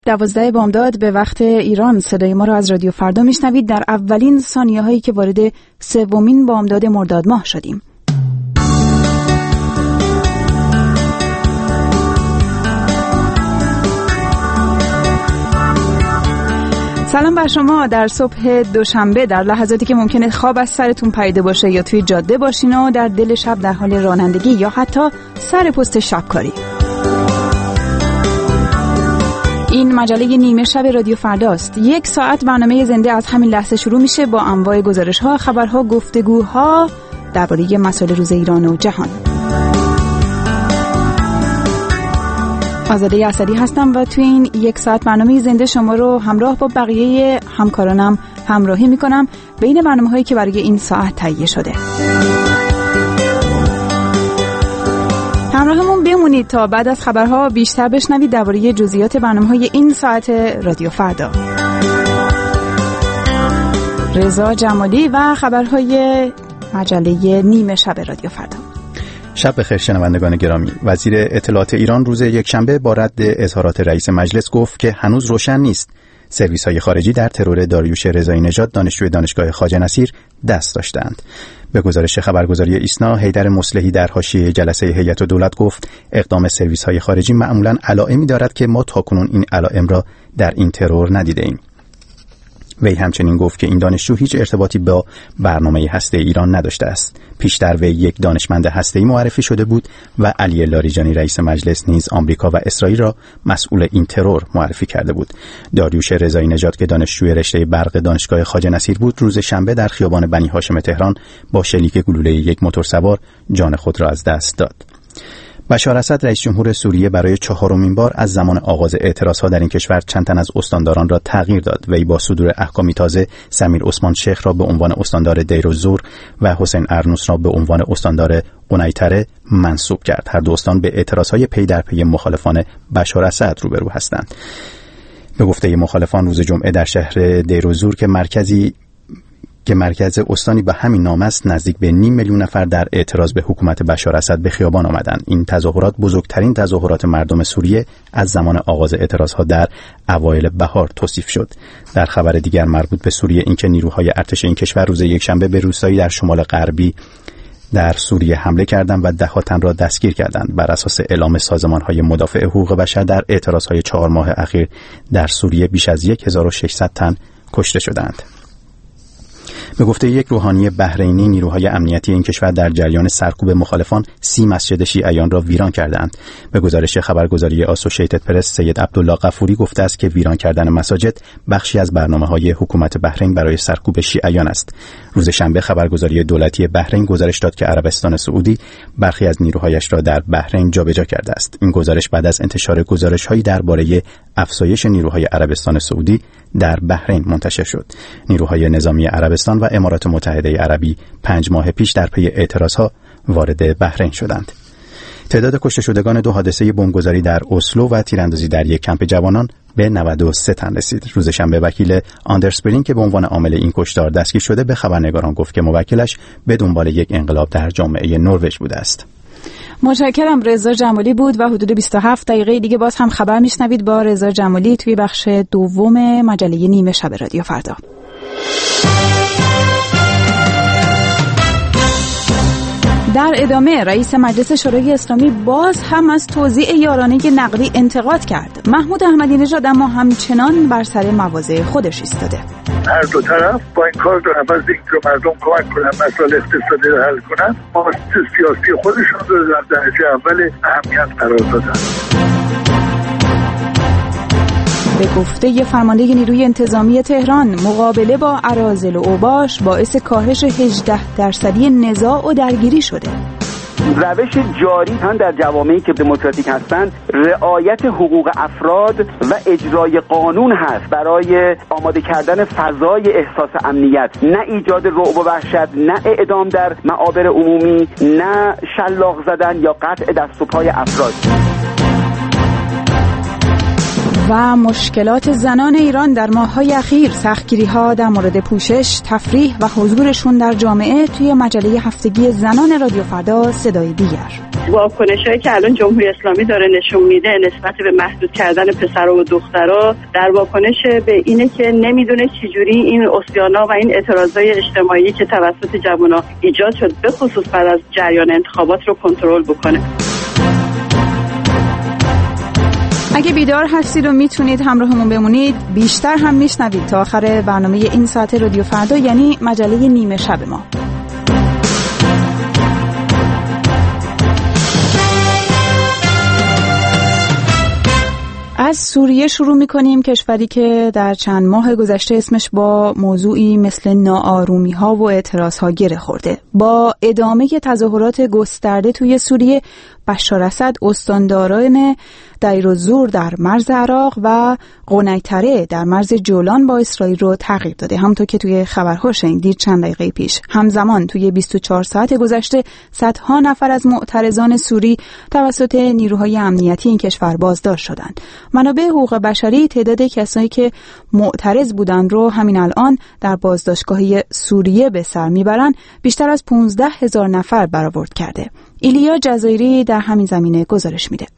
12 بامداد به وقت ایران صدای ما را از رادیو فردا میشنوید در اولین ثانیه هایی که وارد سومین بامداد مرداد ماه شدیم. سلام بر شما در صبح دوشنبه، در لحظاتی که ممکنه خواب از سرتون پریده باشه یا توی جاده باشین و در دل شب در حال رانندگی یا حتی سر پست شبکاری. این مجله نیمه شب رادیو فرداست. 1 ساعت برنامه زنده از همین لحظه شروع میشه با انواع گزارش‌ها، خبرها، گفتگوها درباره مسائل روز ایران و جهان. آزاده اسدی هستم و توی این 1 ساعت برنامه زنده شما رو همراه با بقیه همکارانم همراهی میکنم بین برنامه‌هایی که برای این ساعت تهیه شده. همراهمون بمونید تا بعد از خبرها بیشتر بشنوید درباره جزئیات برنامه‌های این ساعت رادیو فردا. رضا جمالی و خبرهای مجله نیمه شب رادیو فردا. شب بخیر شنوندگان گرامی. وزیر اطلاعات ایران روز یکشنبه با رد اظهارات رئیس مجلس گفت که هنوز روشن نیست سرویس‌های خارجی در ترور داریوش رضایی نژاد دانشجوی دانشگاه خواجه نصیر دست داشتند. به گزارش خبرگزاری ایسنا، حیدر مصلحی در حاشیه جلسه هیئت دولت گفت اقدام سرویس‌های خارجی معمولاً علائمی دارد که ما تاکنون این علائم را در این ترور ندیده‌ایم. وی همچنین گفت که این دانشجو هیچ ارتباطی با برنامه هسته ایران نداشته است. پیشتر وی یک دانشمند هسته‌ای معرفی شده بود و علی لاریجانی رئیس مجلس نیز آمریکا و اسرائیل را مسئول این ترور معرفی کرده بود. داریوش رضایی نژاد که دانشجوی رشته برق دانشگاه خواجه نصیر بود، روز شنبه در خیابان بنی هاشم تهران با شلیک گلوله یک موتورسوار جان خود را از دست داد. بشار اسد رئیس جمهور سوریه برای 4مین بار از زمان آغاز اعتراضها در این کشور چند تن از استانداران را تغییر داد. وی با صدور احکامی تازه سمیر عثمان شیخ را به عنوان استاندار دیرالزور و حسین ارنوس را به عنوان استاندار قنیطره منصوب کرد. هر دو استان به اعتراضهای پی در پی مخالفان بشار اسد روبرو هستند. به گفته مخالفان روز جمعه در شهر دیرالزور که مرکز استانی به همین نام است، نزدیک به 500,000 نفر در اعتراض به حکومت بشار اسد به خیابان آمدند. این تظاهرات بزرگترین تظاهرات مردم سوریه از زمان آغاز اعتراضها در اوایل بهار توصیف شد. در خبر دیگر مربوط به سوریه، اینکه نیروهای ارتش این کشور روز یکشنبه به روستایی در شمال غربی در سوریه حمله کردند و 10 تن را دستگیر کردند. بر اساس اعلام سازمان‌های مدافع حقوق بشر، در اعتراضهای 4 ماه اخیر در سوریه بیش از 1600 تن کشته شدند. به گفته یک روحانی بحرینی، نیروهای امنیتی این کشور در جریان سرکوب مخالفان 30 مسجد شیعیان را ویران کردند. به گزارش خبرگزاری آسوشیتد پرس، سید عبدالله غفوری گفته است که ویران کردن مساجد بخشی از برنامه‌های حکومت بحرین برای سرکوب شیعیان است. روز شنبه خبرگزاری دولتی بحرین گزارش داد که عربستان سعودی برخی از نیروهایش را در بحرین جابجا کرده است. این گزارش بعد از انتشار گزارش‌هایی درباره افزایش نیروهای عربستان سعودی در بحرین منتشر شد. نیروهای نظامی عربستان و امارات متحده عربی 5 ماه پیش در پی اعتراضها وارد بحرین شدند. تعداد کشته شدگان 2 حادثه بمبگذاری در اسلو و تیراندازی در یک کمپ جوانان به 93 تن رسید. روز شنبه وکیل آندرس برین که به عنوان عامل این کشتار دستگیر شده به خبرنگاران گفت که موکلش به دنبال یک انقلاب در جامعه نروژ بوده است. متشکرم. رضا جمالی بود و حدود 27 دقیقه دیگه باز هم خبر میشنوید با رضا جمالی توی بخش دوم مجله نیمه شب رادیو فردا. در ادامه رئیس مجلس شورای اسلامی باز هم از توزیع یارانه نقدی انتقاد کرد. محمود احمدی نژاد اما همچنان بر سر مواضع خودش ایستاده. هر دو طرف با این کار دارن از اینکه مردم کمک کنن مسائل اقتصادی رو حل کنن، مقاصد سیاسی خودشون رو در درجه اول اهمیت قرار دادن. به گفته فرمانده نیروی انتظامی تهران، مقابله با اراذل و اوباش باعث کاهش 18% نزاع و درگیری شده. روش جاری هم در جوامعی که دموکراتیک هستند رعایت حقوق افراد و اجرای قانون هست برای آماده کردن فضای احساس امنیت، نه ایجاد رعب و وحشت، نه اعدام در معابر عمومی، نه شلاق زدن یا قطع دست و پای افراد. و مشکلات زنان ایران در ماه‌های اخیر، سختگیری‌ها در مورد پوشش، تفریح و حضورشون در جامعه توی مجله هفتگی زنان رادیو فردا صدای دیگر. واکنش‌هایی که الان جمهوری اسلامی داره نشون میده نسبت به محدود کردن پسرها و دخترها در واکنش به اینه که نمیدونه چجوری این عصیان‌ها و این اعتراضای اجتماعی که توسط جوان‌ها ایجاد شد به خصوص بعد از جریان انتخابات رو کنترل بکنه. اگه بیدار هستید و میتونید همراهمون بمونید، بیشتر هم میشنوید تا آخر برنامه این ساعت رادیو فردا، یعنی مجله نیمه شب ما. از سوریه شروع می‌کنیم، کشوری که در چند ماه گذشته اسمش با موضوعی مثل ناآرومی‌ها و اعتراض‌ها گره خورده. با ادامه تظاهرات گسترده توی سوریه، بشار اسد استانداران دیر الزور در مرز عراق و قنیطره در مرز جولان با اسرائیل رو تغییر داده. همونطور که توی خبرها شنیدید چند دقیقه پیش، همزمان توی 24 ساعت گذشته صدها نفر از معترضان سوری توسط نیروهای امنیتی این کشور بازداشت شدند. منابع حقوق بشری تعداد کسانی که معترض بودند رو همین الان در بازداشتگاهی سوریه به سر میبرند، بیشتر از 15,000 نفر برآورد کرده. ایلیا جزایری در همین زمینه گزارش میده.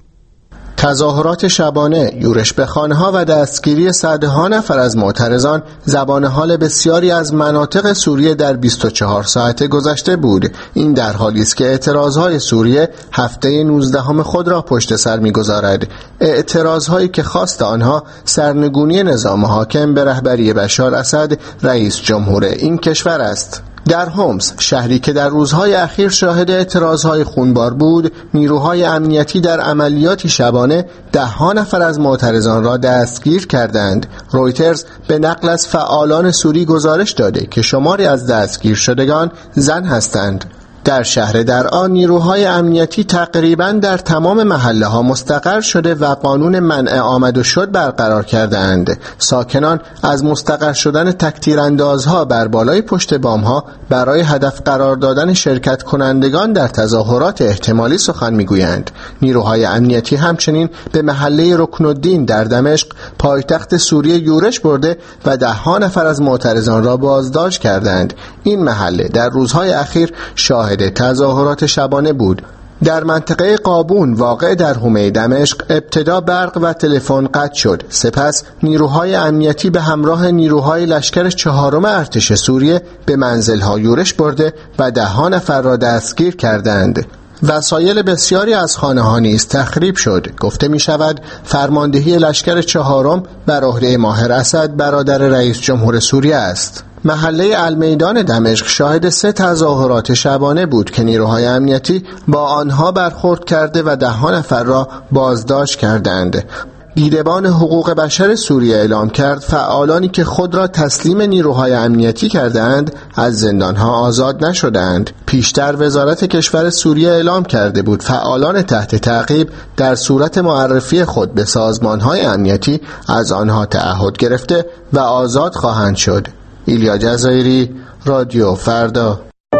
تظاهرات شبانه، یورش به خانه‌ها و دستگیری صدها نفر از معترضان زبان حال بسیاری از مناطق سوریه در 24 ساعت گذشته بود. این در حالی است که اعتراضهای سوریه هفته 19 خود را پشت سر می‌گذارد. اعتراضهایی که خواست آنها سرنگونی نظام حاکم به رهبری بشار اسد، رئیس جمهور این کشور است. در هومس، شهری که در روزهای اخیر شاهد اعتراضهای خونبار بود، نیروهای امنیتی در عملیاتی شبانه 10 نفر از معترضان را دستگیر کردند. رویترز به نقل از فعالان سوری گزارش داده که شماری از دستگیر شدگان زن هستند. در شهر درعا نیروهای امنیتی تقریباً در تمام محله ها مستقر شده و قانون منع آمد و شد برقرار کردند. ساکنان از مستقر شدن تکتیراندازها بر بالای پشت بام ها برای هدف قرار دادن شرکت کنندگان در تظاهرات احتمالی سخن میگویند. نیروهای امنیتی همچنین به محله رکنالدین در دمشق، پایتخت سوریه، یورش برده و 10 نفر از معترضان را بازداشت کردند. این محله در روزهای اخیر شاهد تظاهرات شبانه بود. در منطقه قابون واقع در حومه دمشق ابتدا برق و تلفن قطع شد. سپس نیروهای امنیتی به همراه نیروهای لشکر 4 ارتش سوریه به منزل‌ها یورش برده و 10 نفر را دستگیر کردند. وسایل بسیاری از خانه‌ها نیز تخریب شد. گفته می شود فرماندهی لشکر 4 بر عهده ماهر اسد، برادر رئیس جمهور سوریه است. محله المیدان دمشق شاهد 3 تظاهرات شبانه بود که نیروهای امنیتی با آنها برخورد کرده و 10 نفر را بازداشت کردند. دیدبان حقوق بشر سوریه اعلام کرد فعالانی که خود را تسلیم نیروهای امنیتی کردند از زندانها آزاد نشدند. پیشتر وزارت کشور سوریه اعلام کرده بود فعالان تحت تعقیب در صورت معرفی خود به سازمانهای امنیتی از آنها تعهد گرفته و آزاد خواهند شد. ایلیا جزایری، رادیو فردا.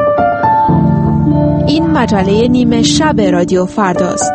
این مجله نیمه شب رادیو فرداست.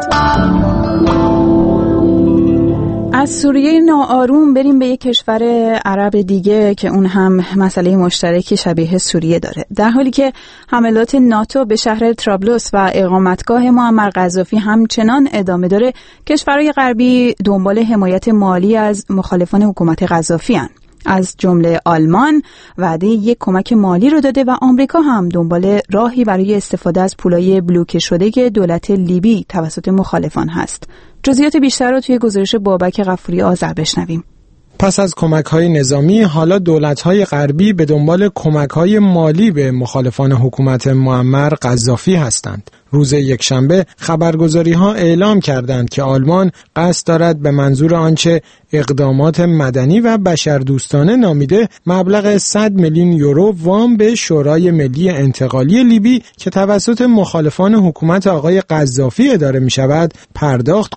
از سوریه ناآروم بریم به یک کشور عرب دیگه که اون هم مسئله مشترکی شبیه سوریه داره. در حالی که حملات ناتو به شهر طرابلس و اقامتگاه معمر قذافی همچنان ادامه داره، کشورهای غربی دنبال حمایت مالی از مخالفان حکومت قذافی هستند. از جمله آلمان وعده یک کمک مالی رو داده و آمریکا هم دنبال راهی برای استفاده از پولای بلوکه شده دولت لیبی توسط مخالفان هست. جزئیات بیشتر رو توی گزارش بابک غفوری آذر بشنویم. پس از کمک‌های نظامی، حالا دولت‌های غربی به دنبال کمک‌های مالی به مخالفان حکومت معمر قذافی هستند. روز یکشنبه خبرگزاری‌ها اعلام کردند که آلمان قصد دارد به منظور آنچه اقدامات مدنی و بشردوستانه نامیده مبلغ 100 میلیون یورو وام به شورای ملی انتقالی لیبی که توسط مخالفان حکومت آقای قذافی اداره می‌شود پرداخت کند.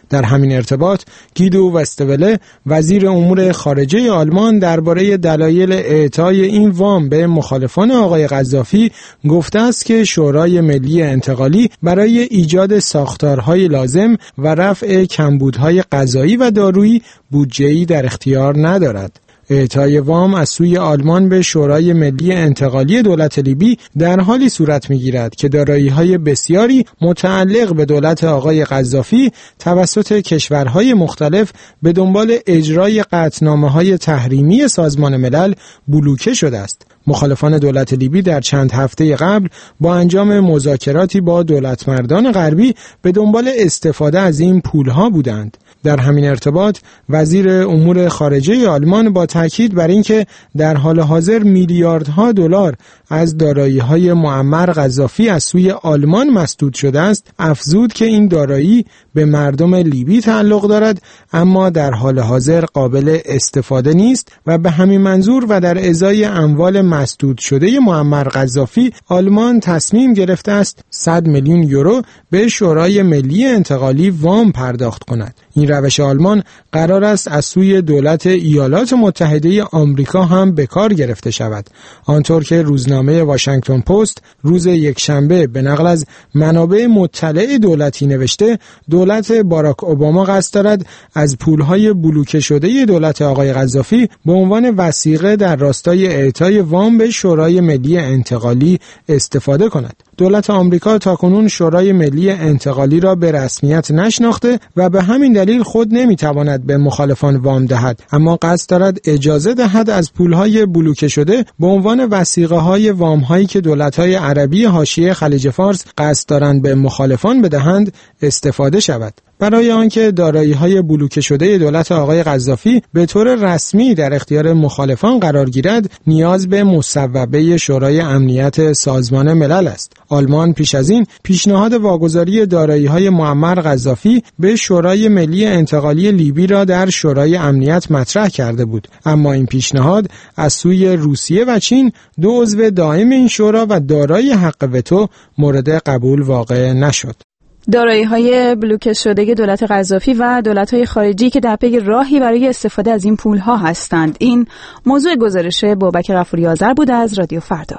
در همین ارتباط گیدو وستوله وزیر امور خارجه آلمان درباره دلایل اعطای این وام به مخالفان آقای قذافی گفته است که شورای ملی انتقالی برای ایجاد ساختارهای لازم و رفع کمبودهای غذایی و دارویی بودجه‌ای در اختیار ندارد. اعطای وام از سوی آلمان به شورای ملی انتقالی دولت لیبی در حالی صورت می‌گیرد که دارایی‌های بسیاری متعلق به دولت آقای قذافی توسط کشورهای مختلف به دنبال اجرای قطعنامه‌های تحریمی سازمان ملل بلوکه شده است. مخالفان دولت لیبی در چند هفته قبل با انجام مذاکراتی با دولتمردان غربی به دنبال استفاده از این پولها بودند. در همین ارتباط وزیر امور خارجه آلمان با تاکید بر اینکه در حال حاضر میلیاردها دلار از دارایی‌های معمر قذافی از سوی آلمان مسدود شده است، افزود که این دارایی به مردم لیبی تعلق دارد اما در حال حاضر قابل استفاده نیست و به همین منظور و در ازای اموال مسدود شده معمر قذافی آلمان تصمیم گرفته است 100 میلیون یورو به شورای ملی انتقالی وام پرداخت کند. این روش آلمان قرار است از سوی دولت ایالات متحده آمریکا هم به کار گرفته شود. آنطور که روزنامه واشنگتن پست روز یکشنبه به نقل از منابع مطلع دولتی نوشته، دولت باراک اوباما قصد دارد از پولهای بلوکه شده دولت آقای قذافی به عنوان وثیقه در راستای اعطای وام به شورای ملی انتقالی استفاده کند. دولت آمریکا تاکنون شورای ملی انتقالی را به رسمیت نشناخته و به همین دلیل خود نمیتواند به مخالفان وام دهد، اما قصد دارد اجازه دهد از پولهای بلوکه شده به عنوان وثیقه‌های وام‌هایی که دولت‌های عربی حاشیه خلیج فارس قصد دارند به مخالفان بدهند استفاده شود. برای آنکه دارایی‌های بلوکه شده دولت آقای قذافی به طور رسمی در اختیار مخالفان قرار گیرد، نیاز به مصوبه شورای امنیت سازمان ملل است. آلمان پیش از این پیشنهاد واگذاری دارایی‌های معمر قذافی به شورای ملی انتقالی لیبی را در شورای امنیت مطرح کرده بود، اما این پیشنهاد از سوی روسیه و چین، دو عضو دائم این شورا و دارای حق وتو، مورد قبول واقع نشد. دارایی‌های بلوکه شده دولت قذافی و دولت‌های خارجی که در پی راهی برای استفاده از این پول‌ها هستند. این موضوع گزارش بابک غفوری آذر بود از رادیو فردا.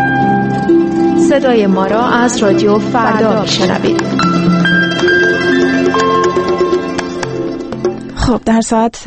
صدای ما را از رادیو فردا می‌شنوید. خب در ساعت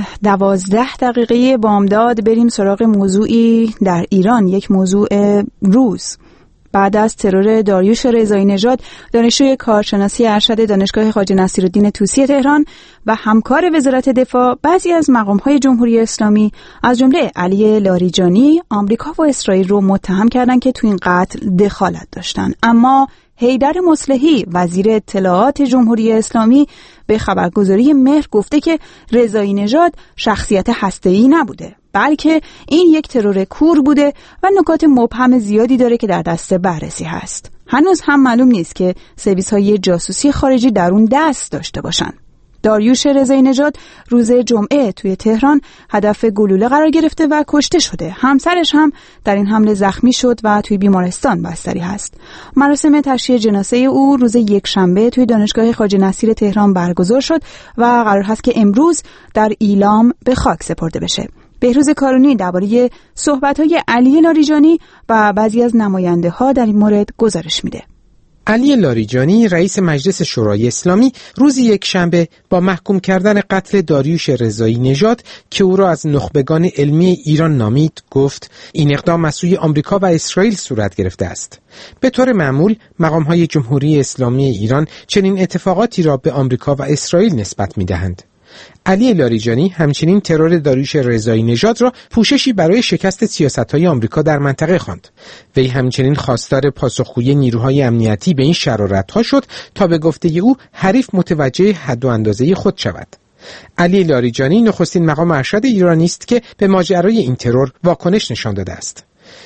12 بامداد بریم سراغ موضوعی در ایران، یک موضوع روز. بعد از ترور داریوش رضایی نژاد، دانشجوی کارشناسی ارشد دانشگاه خواجه نصیرالدین طوسی تهران و همکار وزارت دفاع، بعضی از مقام‌های جمهوری اسلامی از جمله علی لاریجانی، آمریکا و اسرائیل رو متهم کردند که تو این قتل دخالت داشتن. اما حیدر مصلحی، وزیر اطلاعات جمهوری اسلامی، به خبرگزاری مهر گفته که رضایی نژاد شخصیت هسته‌ای نبوده، بلکه این یک ترور کور بوده و نکات مبهم زیادی داره که در دست بررسی هست. هنوز هم معلوم نیست که سرویس‌های جاسوسی خارجی در اون دست داشته باشن. داریوش رضایی نژاد روز جمعه توی تهران هدف گلوله قرار گرفته و کشته شده. همسرش هم در این حمله زخمی شد و توی بیمارستان بستری هست. مراسم تشییع جنازه او روز یکشنبه توی دانشگاه خواجه نصیر تهران برگزار شد و قرار هست که امروز در ایلام به خاک سپرده بشه. بهروز کارونی درباره صحبت‌های علی لاریجانی و بعضی از نماینده‌ها در این مورد گزارش میده. علی لاریجانی، رئیس مجلس شورای اسلامی، روز یکشنبه با محکوم کردن قتل داریوش رضایی نژاد که او را از نخبگان علمی ایران نامید، گفت این اقدام از سوی آمریکا و اسرائیل صورت گرفته است. به طور معمول مقام‌های جمهوری اسلامی ایران چنین اتفاقاتی را به آمریکا و اسرائیل نسبت می‌دهند. علی لاریجانی همچنین ترور داریوش رضایی نژاد را پوششی برای شکست سیاست‌های آمریکا در منطقه خواند. وی همچنین خواستار پاسخگویی نیروهای امنیتی به این شرارت‌ها شد تا به گفته او حریف متوجه حد و اندازه خود شود. علی لاریجانی نخستین مقام ارشد ایرانی است که به ماجرای این ترور واکنش نشان داده است.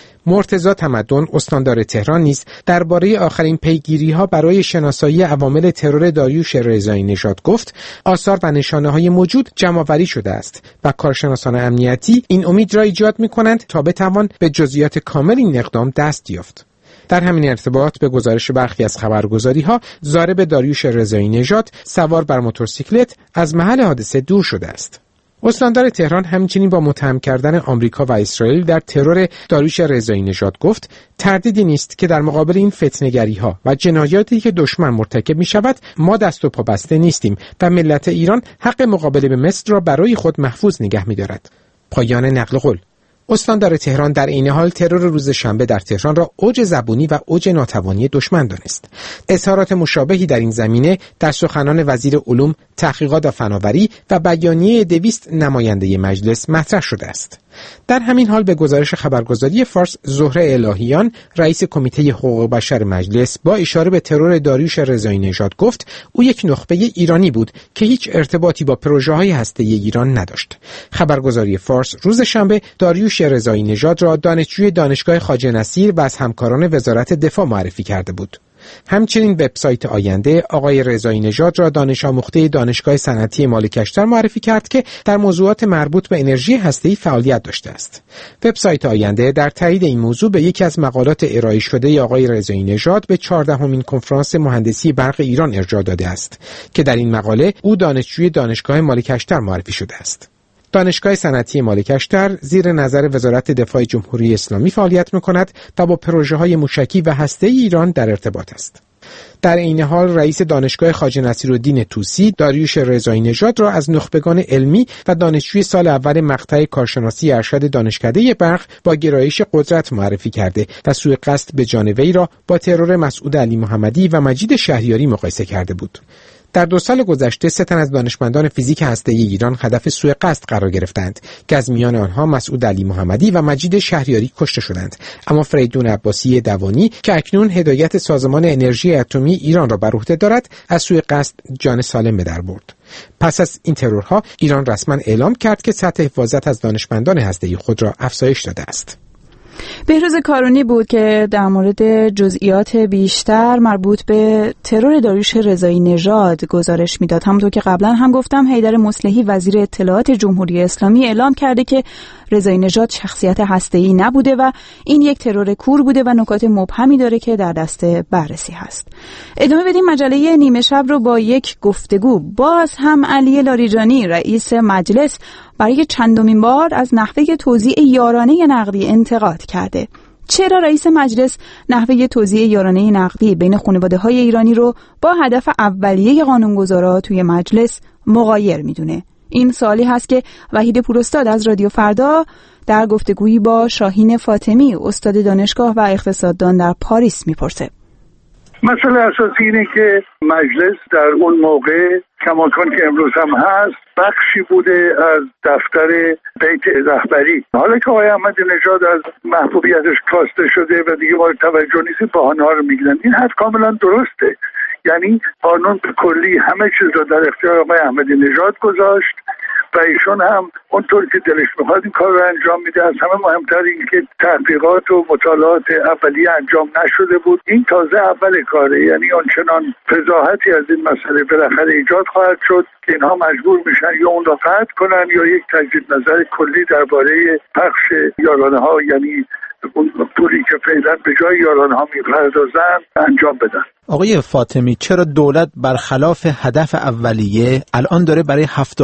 مرتضی تمدن، استاندار تهران، نیز درباره آخرین پیگیری‌ها برای شناسایی عوامل ترور داریوش رضایی نژاد گفت آثار و نشانه‌های موجود جمع‌آوری شده است و کارشناسان امنیتی این امید را ایجاد می‌کنند تا بتوان به جزئیات کامل این اقدام دست یافت. در همین ارتباط به گزارش برخی از خبرگزاری‌ها، ضارب داریوش رضایی نژاد سوار بر موتورسیکلت از محل حادثه دور شده است. استاندار تهران همچنین با متهم کردن آمریکا و اسرائیل در ترور داریوش رضایی نژاد گفت تردیدی نیست که در مقابل این فتنه‌گری‌ها و جنایاتی که دشمن مرتکب می‌شود ما دست و پا بسته نیستیم و ملت ایران حق مقابله به مثل را برای خود محفوظ نگه می‌دارد. پایان نقل قول. استاندار تهران در این حال ترور روز شنبه در تهران را اوج زبونی و اوج ناتوانی دشمن دانست. اظهارات مشابهی در این زمینه در سخنان وزیر علوم، تحقیقات و فناوری و بیانیه 200 نماینده مجلس مطرح شده است. در همین حال به گزارش خبرگزاری فارس، زهره الهیان، رئیس کمیته حقوق بشر مجلس، با اشاره به ترور داریوش رضایی نژاد گفت او یک نخبه ایرانی بود که هیچ ارتباطی با پروژه‌های هسته‌ای ایران نداشت. خبرگزاری فارس روز شنبه داریوش رضایی نژاد را دانشجوی دانشگاه خواجه نصیر و از همکاران وزارت دفاع معرفی کرده بود. همچنین وبسایت آینده آقای رضایی نژاد را دانش آموخته دانشگاه صنعتی مالکشتر معرفی کرد که در موضوعات مربوط به انرژی هسته‌ای فعالیت داشته است. وبسایت آینده در تایید این موضوع به یکی از مقالات ارائه شده آقای رضایی نژاد به 14مین کنفرانس مهندسی برق ایران ارجاع داده است که در این مقاله او دانشجوی دانشگاه مالکشتر معرفی شده است. دانشگاه صنعتی مالکشتر زیر نظر وزارت دفاع جمهوری اسلامی فعالیت می‌کند و با پروژه‌های موشکی و هسته‌ای ایران در ارتباط است. در این حال رئیس دانشگاه خواجه نصیرالدین طوسی داریوش رضایی نژاد را از نخبگان علمی و دانشجوی سال اول مقطع کارشناسی ارشد دانشکده برق با گرایش قدرت معرفی کرده و سوء قصد به جان وی را با ترور مسعود علی محمدی و مجید شهریاری مقایسه کرده بود. در 2 سال گذشته 3 تن از دانشمندان فیزیک هسته‌ای ایران هدف سوء قصد قرار گرفتند که از میان آنها مسعود علی محمدی و مجید شهریاری کشته شدند، اما فریدون عباسی دوانی که اکنون هدایت سازمان انرژی اتمی ایران را بر عهده دارد از سوء قصد جان سالم به در برد. پس از این ترورها ایران رسما اعلام کرد که سطح حفاظت از دانشمندان هسته‌ای خود را افزایش داده است. بهروز کارونی بود که در مورد جزئیات بیشتر مربوط به ترور داریوش رضایی نژاد گزارش میداد. همونطور که قبلا هم گفتم، حیدر مصلحی وزیر اطلاعات جمهوری اسلامی اعلام کرده که رضایی نژاد شخصیت هسته‌ای نبوده و این یک ترور کور بوده و نکات مبهمی داره که در دست بررسی هست. ادامه بدیم مجله نیمه شب رو با یک گفتگو. باز هم علی لاریجانی رئیس مجلس برای چندمین بار از نحوه توزیع یارانه نقدی انتقاد کرده. چرا رئیس مجلس نحوه توزیع یارانه نقدی بین خانواده‌های ایرانی رو با هدف اولیه قانونگذارا توی مجلس مغایر میدونه؟ این سوالی هست که وحید پوراستاد از رادیو فردا در گفتگویی با شاهین فاطمی استاد دانشگاه و اقتصاددان در پاریس میپرسه. مسئله اساسی اینه که مجلس در اون موقع کماکان که امروز هم هست بخشی بوده از دفتر بیت رهبری. حالا که آقای احمدی نژاد از محبوبیتش کاسته شده و دیگه مورد توجه نیست، بهانه‌ها رو میگیرن. این حرف کاملا درسته. یعنی قانون به کلی همه چیز رو در اختیار آقای احمدی نژاد گذاشت و ایشون هم اونطور که دلش میخواد این کار رو انجام میده. از همه مهمتر این که تحقیقات و مطالعات اولیه انجام نشده بود. این تازه اول کاره، یعنی آنچنان فضاحتی از این مسئله بالاخره ایجاد خواهد شد که اینها مجبور میشن یا اون را قطع کنن یا یک تجدید نظر کلی درباره پخش یارانه ها، یعنی اون پولی که فعلا به جای یارانه ها میپردازن انجام بدن. آقای فاطمی، چرا دولت برخلاف هدف اولیه الان داره برای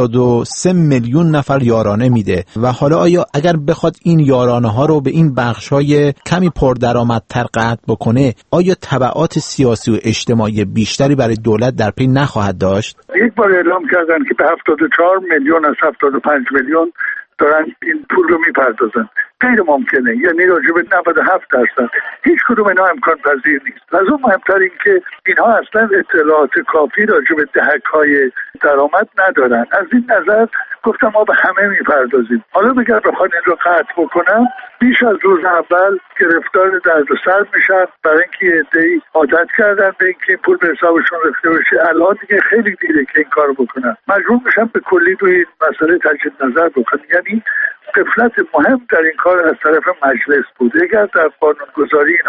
73 میلیون نفر یارانه میده و حالا آیا اگر بخواد این یارانه ها رو به این بخش‌های کمی پردرآمدتر قطع بکنه، آیا تبعات سیاسی و اجتماعی بیشتری برای دولت در پی نخواهد داشت؟ یک بار اعلام کردن که به 74 میلیون از 75 میلیون دارن این پول رو میپردازن. غیر ممکنه، یعنی راجع به 97%. هیچ کدوم اینا امکان پذیر نیست. از اون مهمتر این که اینها اصلا اطلاعات کافی راجع به دهک‌های درآمد ندارن. از این نظر گفتم ما به همه میپردازیم. حالا بگم بخوان این رو قطع بکنم، بیش از روز اول گرفتار دردسر میشن برای اینکه یه عده‌ای عادت کردن به اینکه این پول به حسابشون رفته بشه. الان دیگه خیلی دیره که این کارو بکنن. مجبور میشن به کلی روی این مسئله تجدید نظر بکنن. یعنی غفلت مهم در این کار از طرف مجلس بود. اگر در قانونگذاری اینها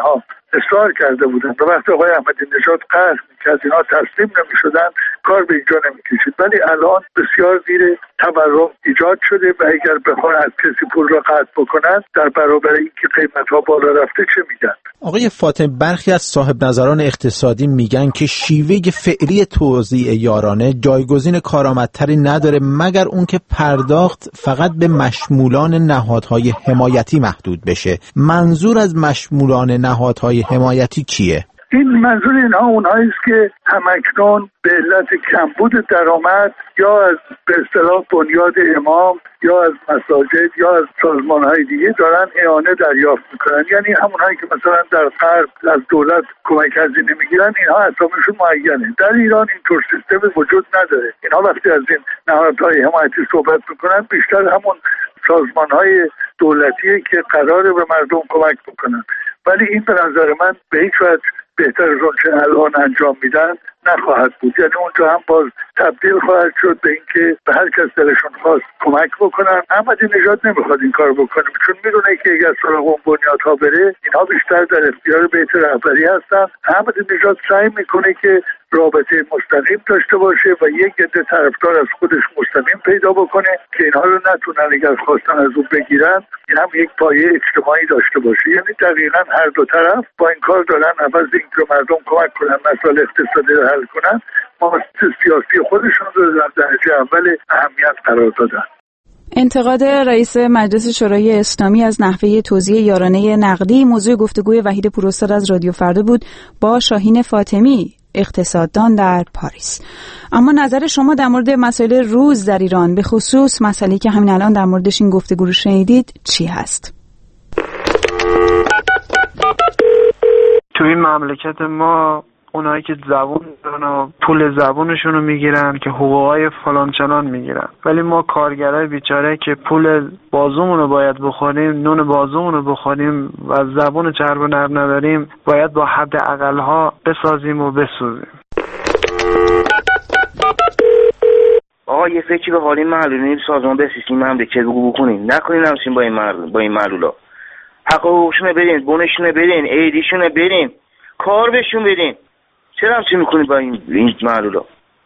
اصرار کرده بودن و وقتی آقای احمدی نژاد قهر می‌کرد اینا تسلیم نمی‌شدن، کار به اینجا نمی‌کشید. ولی الان بسیار زیر تورم ایجاد شده و اگر بخوان از کسی پول را قطع بکنن در برابر اینکه قیمت‌ها بالا رفته چه میگن؟ آقای فاطمی، برخی از صاحب نظران اقتصادی میگن که شیوه فعلی توزیع یارانه جایگزین کارآمدتری نداره مگر اون که پرداخت فقط به مشمولان نهادهای حمایتی محدود بشه. منظور از مشمولان نهادهای حمایتی کیه؟ این منظور اینها اونهایی است که همکنون به علت کمبود درآمد یا از به اصطلاح بنیاد امام یا از مساجد یا از سازمان‌های دیگه دارن اعانه دریافت میکنن. یعنی همونهایی که مثلا در غرب از دولت کمک هزینه میگیرن، اینها اسامیشون معینه. در ایران اینطور سیستم وجود نداره. اینها وقتی از این نهادهای حمایتی صحبت میکنن بیشتر همون سازمان‌های دولتیه که قراره به مردم کمک بکنن. ولی این به نظر من به هیچ وجه بهتر از اون چه الان انجام میدن نخواهد بود. یعنی اونجا هم باز تبدیل خواهد شد به اینکه به هر کس دلشون خواست کمک بکنن. احمدی نژاد نمیخواد این کار بکنه، چون میدونه که اگر سراغ اون بنیادها بره اینها بیشتر در اختیار بیت رهبری هستن. احمدی نژاد سعی میکنه که رابطه مستقیم داشته باشه و یک عده طرفدار از خودش مستقیم پیدا بکنه که اینها رو نتونن اگر خواستن از اون بگیرن این هم یک پایه اجتماعی داشته باشه. یعنی دقیقاً هر دو طرف با این کار دارن عوض اینکه مردم کمک کنن مسائل اقتصادی رو حل کنن، مقاصد سیاسی خودشون رو در درجه اول اهمیت قرار دادن. انتقاد رئیس مجلس شورای اسلامی از نحوه توزیع یارانه نقدی موضوع گفتگوی وحید پوراستاد از رادیو فردا بود با شاهین فاطمی، اقتصاددان در پاریس. اما نظر شما در مورد مسائل روز در ایران، به خصوص مسئله‌ای که همین الان در موردش این گفتگو رو شنیدید، چی هست؟ تو این مملکت ما اونایی که زبون دارن و پول زبونشون رو میگیرن که حقوقای فلان چنان میگیرن، ولی ما کارگرای بیچاره که پول بازومون رو باید بخوریم، نون بازومون رو بخوریم و زبون چرب و نرم نداریم، باید با حد اقلها بسازیم و بسوزیم. آقا یه فکری به حال این معلولین سازمان بسیسیم مملکت بکنین، نکنین همچین با این معلولا. حق حقوقشون برین، بونشون برین، ایدیشون برین، کار بهشون بدین. چرا همچین میکنی با این معلولا؟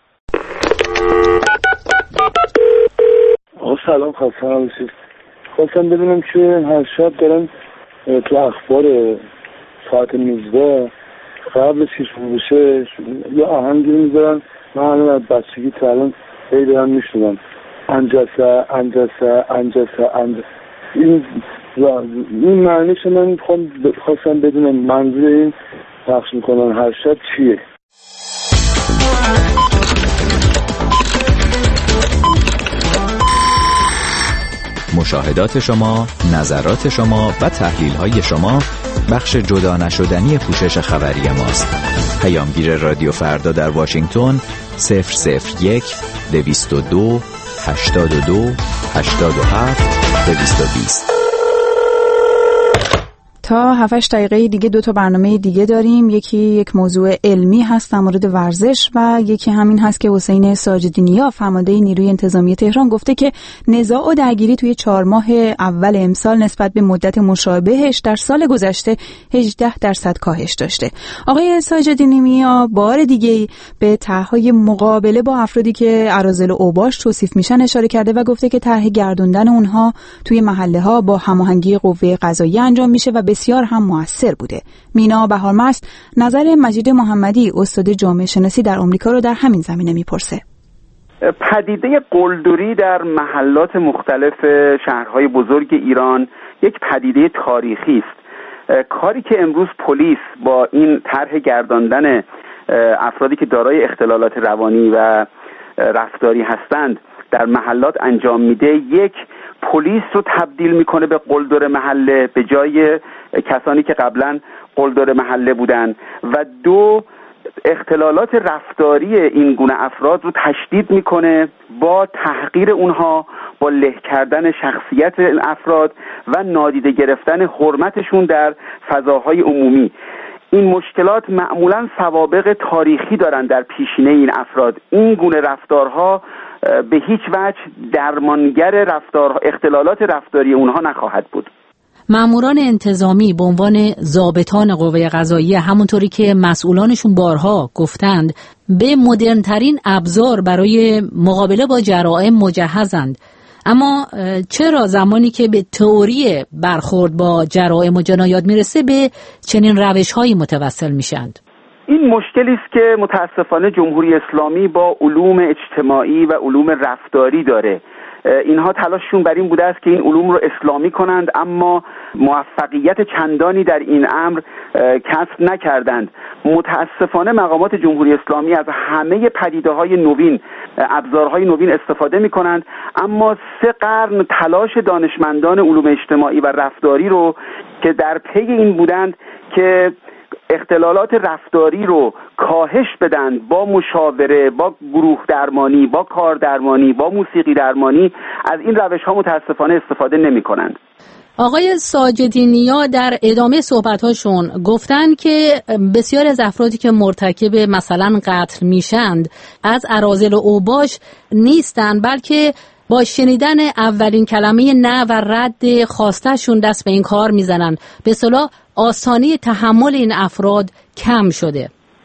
سلام، خواستم ببینم که هر شب دارن تو اخبار ساعت 19 قبل چیز بشه یا آهنگی میذارن. من الان از بچگی تا الان خیلی دارم میشنم انجسه. این معنیش من خواستم بدونم منظور این پخش میکنن هر شب چیه؟ مشاهدات شما، نظرات شما و تحلیل‌های شما بخش جدا نشدنی پوشش خبری ماست. پیامگیر رادیو فردا در واشنگتن 001 202 82 87 220. تا 7-8 دقیقه دیگه 2 برنامه دیگه داریم. یکی یک موضوع علمی هست در مورد ورزش و یکی همین هست که حسین ساجدی فرمانده نیروی انتظامی تهران گفته که نزاع و درگیری توی 4 ماه اول امسال نسبت به مدت مشابهش در سال گذشته 18% کاهش داشته. آقای ساجدی بار دیگه به طرح‌های مقابله با افرادی که اراذل اوباش توصیف میشن اشاره کرده و گفته که طرح گردوندن اونها توی محله‌ها با هماهنگی قوه قضاییه انجام میشه و بسیار هم موثر بوده. مینا بهارمست نظر مجید محمدی استاد جامعه شناسی در آمریکا رو در همین زمینه میپرسه. پدیده قلدری در محلات مختلف شهرهای بزرگ ایران یک پدیده تاریخی است. کاری که امروز پلیس با این طرح گرداندن افرادی که دارای اختلالات روانی و رفتاری هستند در محلات انجام میده، یک، پلیس رو تبدیل میکنه به قلدر محله به جای کسانی که قبلا قلدر محله بودن، و 2، اختلالات رفتاری این گونه افراد رو تشدید میکنه با تحقیر اونها، با له کردن شخصیت افراد و نادیده گرفتن حرمتشون در فضاهای عمومی. این مشکلات معمولاً سوابق تاریخی دارن در پیشینه این افراد. این گونه رفتارها به هیچ وجه درمانگر اختلالات رفتاری اونها نخواهد بود. ماموران انتظامی به عنوان ضابطان قوه قضاییه، همونطوری که مسئولانشون بارها گفتند، به مدرن‌ترین ابزار برای مقابله با جرائم مجهزند. اما چرا زمانی که به تئوری برخورد با جرائم و جنایات میرسه به چنین روش‌هایی متوسل میشند؟ این مشکلی است که متاسفانه جمهوری اسلامی با علوم اجتماعی و علوم رفتاری داره. اینها تلاششون بر این بوده است که این علوم رو اسلامی کنند، اما موفقیت چندانی در این امر کسب نکردند. متاسفانه مقامات جمهوری اسلامی از همه پدیده‌های نوین، ابزارهای نوین استفاده می‌کنند، اما 3 قرن تلاش دانشمندان علوم اجتماعی و رفتاری رو که در پی این بودند که اختلالات رفتاری رو کاهش بدن با مشاوره، با گروه درمانی، با کار درمانی، با موسیقی درمانی، از این روش‌ها متاسفانه استفاده نمی‌کنند. آقای ساجدی نیا در ادامه صحبت‌هاشون گفتن که بسیار از افرادی که مرتکب مثلا قتل میشند از اراذل و اوباش نیستند، بلکه با شنیدن اولین کلمه نه و رد خواستشون دست به این کار میزنن. به اصطلاح آستانه تحمل این افراد کم شده.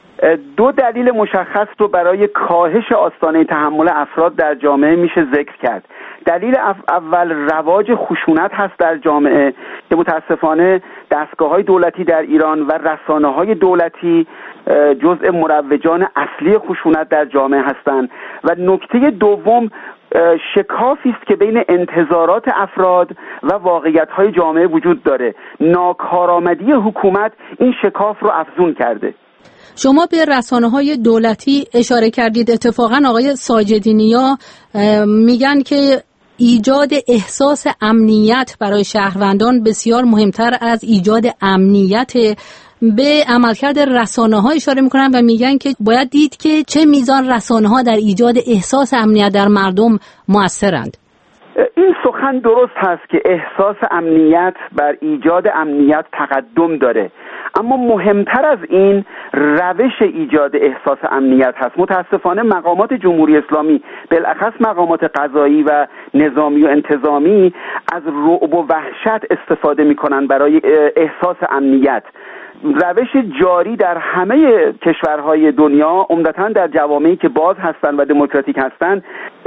2 دلیل مشخص رو برای کاهش آستانه تحمل افراد در جامعه میشه ذکر کرد. دلیل اول رواج خشونت هست در جامعه که متاسفانه دستگاه‌های دولتی در ایران و رسانه‌های دولتی جزء مروجان اصلی خشونت در جامعه هستند. و نکته دوم شکافی است که بین انتظارات افراد و واقعیت‌های جامعه وجود داره. ناکارآمدی حکومت این شکاف رو افزون کرده. شما به رسانه‌های دولتی اشاره کردید. اتفاقا آقای ساجدی نیا میگن که ایجاد احساس امنیت برای شهروندان بسیار مهمتر از ایجاد امنیت. به عملکرد رسانه‌ها اشاره میکنن و میگن که باید دید که چه میزان رسانه‌ها در ایجاد احساس امنیت در مردم مؤثرند. این سخن درست هست که احساس امنیت بر ایجاد امنیت تقدم داره، اما مهمتر از این روش ایجاد احساس امنیت هست. متاسفانه مقامات جمهوری اسلامی، بالاخص مقامات قضایی و نظامی و انتظامی، از رعب و وحشت استفاده میکنن برای احساس امنیت. روش جاری در همه کشورهای دنیا، عمدتاً در جوامعی که باز هستند و دموکراتیک هستند،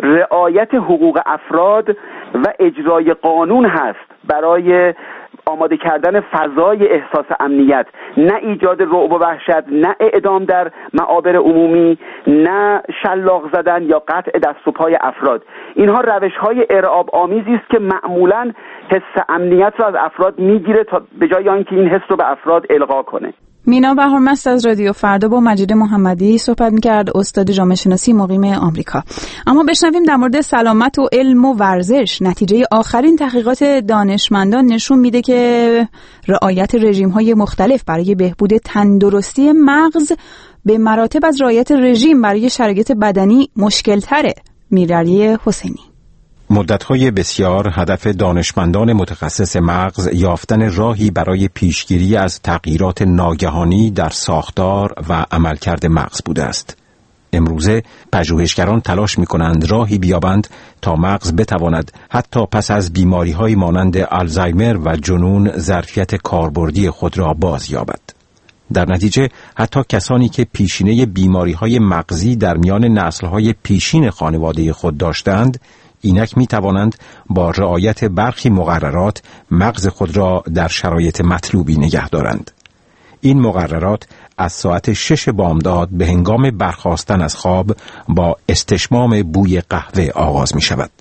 رعایت حقوق افراد و اجرای قانون هست برای آماده کردن فضای احساس امنیت، نه ایجاد رعب و وحشت، نه اعدام در معابر عمومی، نه شلاق زدن یا قطع دست و پای افراد. اینها روش‌های ارعاب آمیزی است که معمولاً حس امنیت رو از افراد میگیره تا به جای آنکه این حس رو به افراد القا کنه. مینا بهارمست از رادیو فردا با مجید محمدی صحبت می‌کرد، استاد جامعه شناسی مقیم آمریکا. اما بشنویم در مورد سلامت و علم و ورزش. نتیجه آخرین تحقیقات دانشمندان نشون میده که رعایت رژیم‌های مختلف برای بهبود تندرستی مغز به مراتب از رعایت رژیم برای شرایط بدنی مشکل‌تره. میرعلی حسینی. مدت‌های بسیار هدف دانشمندان متخصص مغز یافتن راهی برای پیشگیری از تغییرات ناگهانی در ساختار و عملکرد مغز بوده است. امروزه پژوهشگران تلاش می‌کنند راهی بیابند تا مغز بتواند حتی پس از بیماری‌های مانند آلزایمر و جنون ظرفیت کاربردی خود را بازیابد. در نتیجه حتی کسانی که پیشینه بیماری‌های مغزی در میان نسل‌های پیشین خانواده خود داشتند، اینک می توانند با رعایت برخی مقررات مغز خود را در شرایط مطلوبی نگه دارند. این مقررات از ساعت 6 بامداد به هنگام برخاستن از خواب با استشمام بوی قهوه آغاز می شود.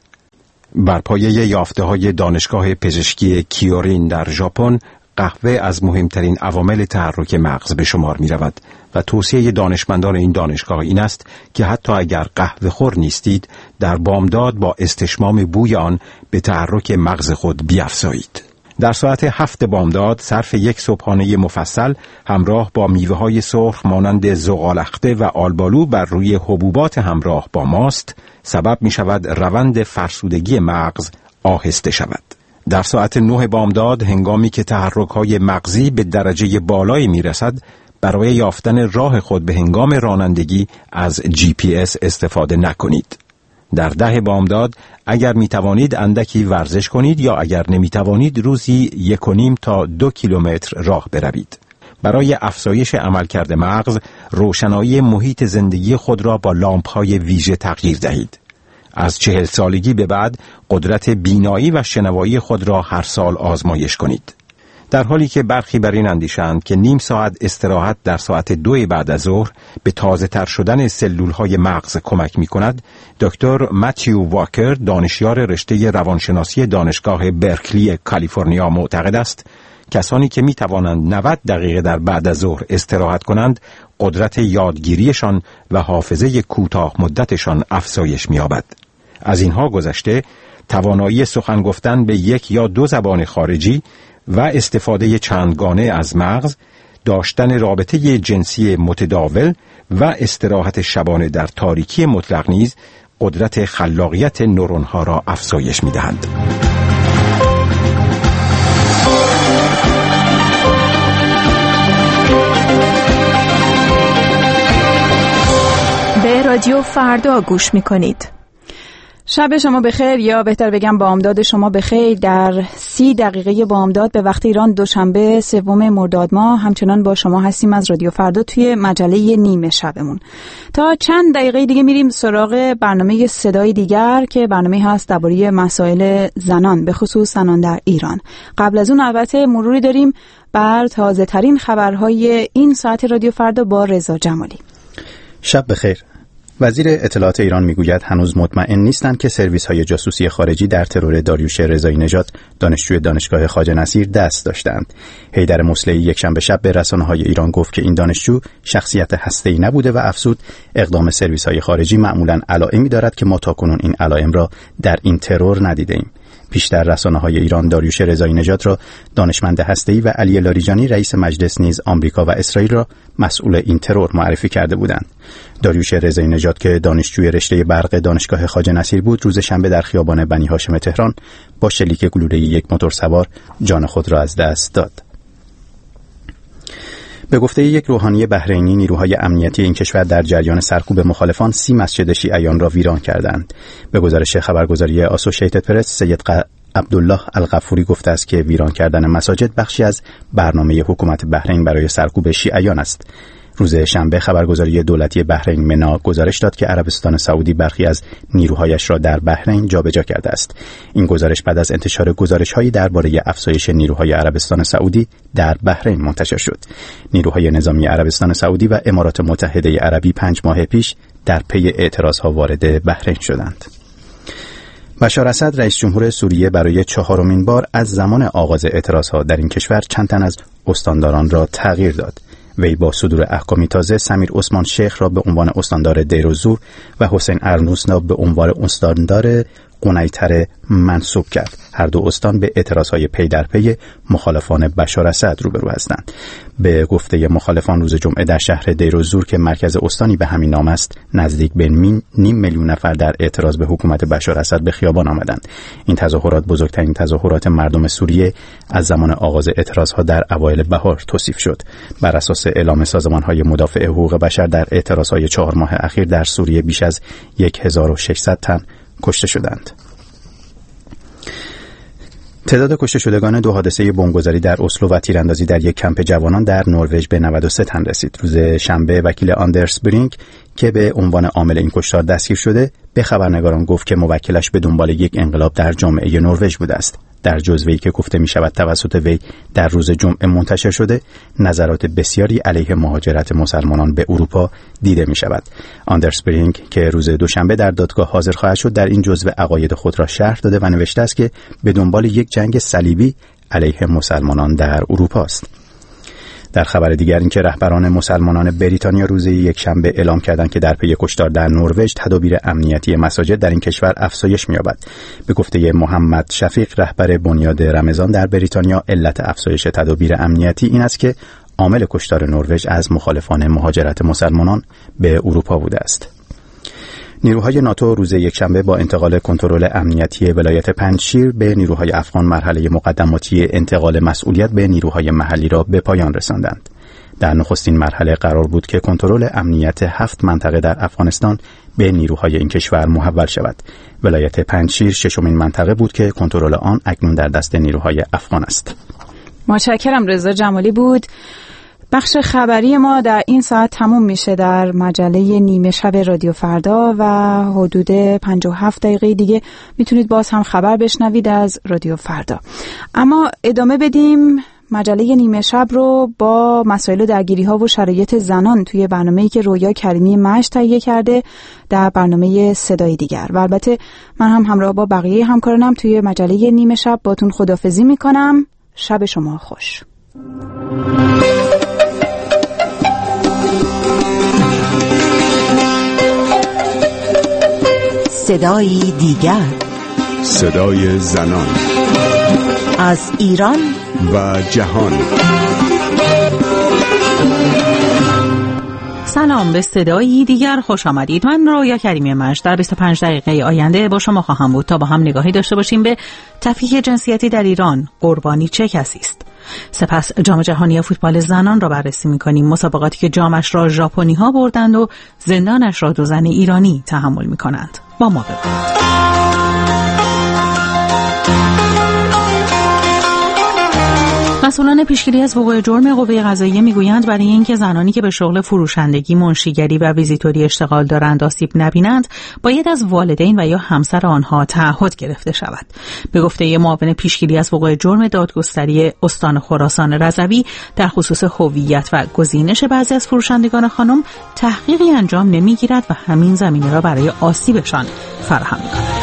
بر پایه یافته‌های دانشگاه پزشکی کیورین در ژاپن، قهوه از مهمترین عوامل تحرک مغز به شمار می رود و توصیه دانشمندان این دانشگاه این است که حتی اگر قهوه خور نیستید، در بامداد با استشمام بوی آن به تحرک مغز خود بیفزایید. در ساعت 7 بامداد صرف یک صبحانه مفصل همراه با میوه‌های سرخ مانند زغال‌اخته و آلبالو بر روی حبوبات همراه با ماست سبب می شود روند فرسودگی مغز آهسته شود. در ساعت 9 بامداد هنگامی که تحرک‌های مغزی به درجه بالایی می‌رسد، برای یافتن راه خود به هنگام رانندگی از GPS استفاده نکنید. در 10 بامداد اگر می توانید اندکی ورزش کنید یا اگر نمی توانید روزی 1.5 تا 2 کیلومتر راه بروید. برای افزایش عملکرد مغز، روشنایی محیط زندگی خود را با لامپ‌های ویژه تغییر دهید. از 40 سالگی به بعد قدرت بینایی و شنوایی خود را هر سال آزمایش کنید. در حالی که برخی بر این اندیشند که نیم ساعت استراحت در ساعت 2 بعد از ظهر به تازه تر شدن سلولهای مغز کمک می کند، دکتر متیو واکر، دانشیار رشته روانشناسی دانشگاه برکلی کالیفرنیا، معتقد است کسانی که می توانند 90 دقیقه در بعد از ظهر استراحت کنند، قدرت یادگیریشان و حافظه کوتاه مدتشان افزایش می یابد. از اینها گذشته، توانایی سخن گفتن به 1 یا 2 زبان خارجی و استفاده چندگانه از مغز، داشتن رابطه جنسی متداول و استراحت شبانه در تاریکی مطلق نیز قدرت خلاقیت نورون‌ها را افزایش می‌دهند. به رادیو فردا گوش می‌کنید. شب شما بخیر، یا بهتر بگم بامداد شما بخیر. در 30 دقیقه بامداد به وقت ایران دوشنبه 3 مرداد ماه همچنان با شما هستیم از رادیو فردا توی مجله نیمه شبمون. تا چند دقیقه دیگه میریم سراغ برنامه صدای دیگر که برنامه هست درباره مسائل زنان، به خصوص زنان در ایران. قبل از اون البته مروری داریم بر تازه ترین خبرهای این ساعت رادیو فردا با رضا جمالی. شب بخیر. وزیر اطلاعات ایران میگوید هنوز مطمئن نیستند که سرویس‌های جاسوسی خارجی در ترور داریوش رضایی نژاد دانشجوی دانشگاه خواجه نصیر دست داشتند. حیدر مصلحی یکشنبه شب به رسانه‌های ایران گفت که این دانشجو شخصیت هسته‌ای نبوده و افزود اقدام سرویس‌های خارجی معمولاً علائمی دارد که ما تاکنون این علائم را در این ترور ندیده‌ایم. پیشتر رسانه‌های ایران داریوش رضایی نژاد را دانشمند هسته‌ای و علی لاریجانی رئیس مجلس نیز آمریکا و اسرائیل را مسئول این ترور معرفی کرده بودند. داریوش رضایی نژاد که دانشجوی رشته برق دانشگاه خواجه نصیر بود، روز شنبه در خیابان بنی هاشم تهران با شلیک گلوله یک موتورسوار جان خود را از دست داد. به گفته یک روحانی بحرینی، نیروهای امنیتی این کشور در جریان سرکوب مخالفان 30 مسجد شیعیان را ویران کردند. به گزارش خبرگزاری آسوشیتد پرس، سید عبدالله الغفوری گفته است که ویران کردن مساجد بخشی از برنامه حکومت بحرین برای سرکوب شیعیان است. روز شنبه خبرگزاری دولتی بحرین منا گزارش داد که عربستان سعودی برخی از نیروهایش را در بحرین جابجا کرده است. این گزارش بعد از انتشار گزارش‌هایی درباره افزایش نیروهای عربستان سعودی در بحرین منتشر شد. نیروهای نظامی عربستان سعودی و امارات متحده عربی 5 ماه پیش در پی اعتراضها وارد بحرین شدند. بشار اسد رئیس جمهور سوریه برای 4مین بار از زمان آغاز اعتراضها در این کشور چند تن از استانداران را تغییر داد. وی با صدور احکامی تازه سمیر عثمان شیخ را به عنوان استاندار دیرالزور و حسین ارنوس را به عنوان استاندار قنیطره منصوب کرد. هر دو استان به اعتراضهای پی در پی مخالفان بشار اسد روبرو هستند. به گفته مخالفان روز جمعه در شهر دیرالزور که مرکز استانی به همین نام است، نزدیک به 500,000 نفر در اعتراض به حکومت بشار اسد به خیابان آمدند. این تظاهرات بزرگترین تظاهرات مردم سوریه از زمان آغاز اعتراضها در اوایل بهار توصیف شد. بر اساس اعلام سازمان‌های مدافع حقوق بشر در اعتراضهای 4 ماه اخیر در سوریه بیش از 1600 تن کشته شدند. تعداد کشته شدگان 2 حادثه بمبگذاری در اسلو و تیراندازی در یک کمپ جوانان در نروژ به 93 تن رسید. روز شنبه وکیل آندرس برینک که به عنوان عامل این کشتار دستگیر شده، به خبرنگاران گفت که موکلش به دنبال یک انقلاب در جامعه نروژ بوده است. در جزوه‌ای که گفته می شود توسط وی در روز جمعه منتشر شده، نظرات بسیاری علیه مهاجرت مسلمانان به اروپا دیده می شود. آندرس برینگ که روز دوشنبه در دادگاه حاضر خواهد شد، در این جزوه عقاید خود را شرح داده و نوشته است که به دنبال یک جنگ صلیبی علیه مسلمانان در اروپا است. در خبر دیگر این که رهبران مسلمانان بریتانیا روز یکشنبه اعلام کردند که در پی کشتار در نروژ تدابیر امنیتی مساجد در این کشور افزایش می‌یابد. به گفته محمد شفیق، رهبر بنیاد رمضان در بریتانیا، علت افزایش تدابیر امنیتی این است که عامل کشتار نروژ از مخالفان مهاجرت مسلمانان به اروپا بوده است. نیروهای ناتو روز یکشنبه با انتقال کنترل امنیتی ولایت پنجشیر به نیروهای افغان مرحله مقدماتی انتقال مسئولیت به نیروهای محلی را به پایان رساندند. در نخستین مرحله قرار بود که کنترل امنیت 7 منطقه در افغانستان به نیروهای این کشور محول شود. ولایت پنجشیر ششمین منطقه بود که کنترل آن اکنون در دست نیروهای افغان است. متشکرم. رضا جمالی بود. بخش خبری ما در این ساعت تموم میشه در مجله نیمه شب رادیو فردا و حدود 57 دقیقه دیگه میتونید باز هم خبر بشنوید از رادیو فردا. اما ادامه بدیم مجله نیمه شب رو با مسائل و درگیری‌ها و شرایط زنان توی برنامه‌ای که رویا کریمی مشت تهیه کرده در برنامه صدای دیگر. و البته من هم همراه با بقیه همکارانم توی مجله نیمه شب باتون خداحافظی میکنم. شب شما خوش. صدای دیگر، صدای زنان از ایران و جهان. سلام، به صدای دیگر خوش آمدید. من رویا کریمی مشت در 25 دقیقه آینده با شما خواهم بود تا با هم نگاهی داشته باشیم به تفکیک جنسیتی در ایران. قربانی چه کسی است؟ سپس جام جهانی فوتبال زنان را بررسی می‌کنیم. مسابقاتی که جامش را ژاپنی‌ها بردند و زندانش را 2 زن ایرانی تحمل می‌کنند. با ما بمانید. مسئولان پیشگیری از وقوع جرم قوه قضاییه میگویند برای اینکه زنانی که به شغل فروشندگی، منشیگری و ویزیتوری اشتغال دارند آسیب نبینند، باید از والدین و یا همسر آنها تعهد گرفته شود. به گفته معاون پیشگیری از وقوع جرم دادگستری استان خراسان رضوی، در خصوص هویت و گزینش بعضی از فروشندگان خانم تحقیقی انجام نمیگیرد و همین زمینه را برای آسیبشان فراهم می‌کند.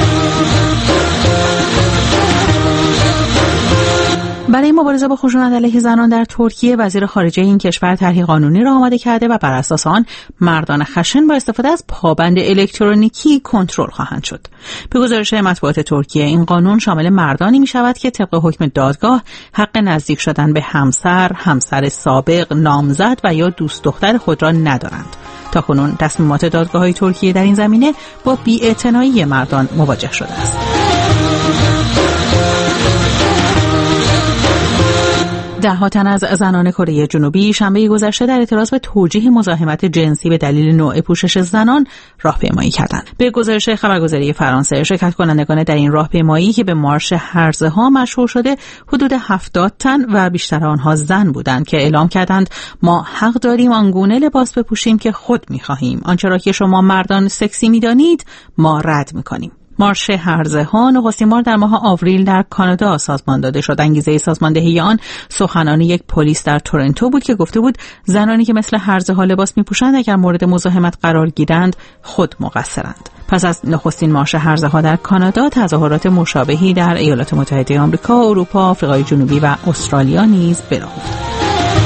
برای مبارزه با خشونت علیه زنان در ترکیه، وزیر خارجه این کشور طرحی قانونی را آماده کرده و بر اساس آن مردان خشن با استفاده از پابند الکترونیکی کنترل خواهند شد. به گزارش مطبوعات ترکیه، این قانون شامل مردانی می شود که طبق حکم دادگاه حق نزدیک شدن به همسر سابق، نامزد و یا دوست دختر خود را ندارند. تاکنون تصمیمات دادگاه‌های ترکیه در این زمینه با بی‌اعتنایی مردان مواجه شده است. ده‌ها تن از زنان کره جنوبی شنبه گذشته در اعتراض به توجیه مزاحمت جنسی به دلیل نوع پوشش زنان راهپیمایی کردند. به گزارش خبرگزاری فرانسه، شرکت کنندگان در این راهپیمایی که به مارش هرزه‌ها مشهور شده حدود 70 تن و بیشتر آنها زن بودند که اعلام کردند ما حق داریم آنگونه لباس بپوشیم که خود می‌خواهیم. آنچه را که شما مردان سکسی می‌دانید ما رد می‌کنیم. مارش هرزه‌ها نخستین بار در ماه آوریل در کانادا سازمان داده شد. انگیزه سازماندهی آن سخنان یک پلیس در تورنتو بود که گفته بود زنانی که مثل هرزه‌ها لباس می‌پوشند اگر مورد مزاحمت قرار گیرند خود مقصرند. پس از نخستین مارش هرزه‌ها در کانادا، تظاهرات مشابهی در ایالات متحده آمریکا، اروپا، آفریقای جنوبی و استرالیا نیز به راه افتاد.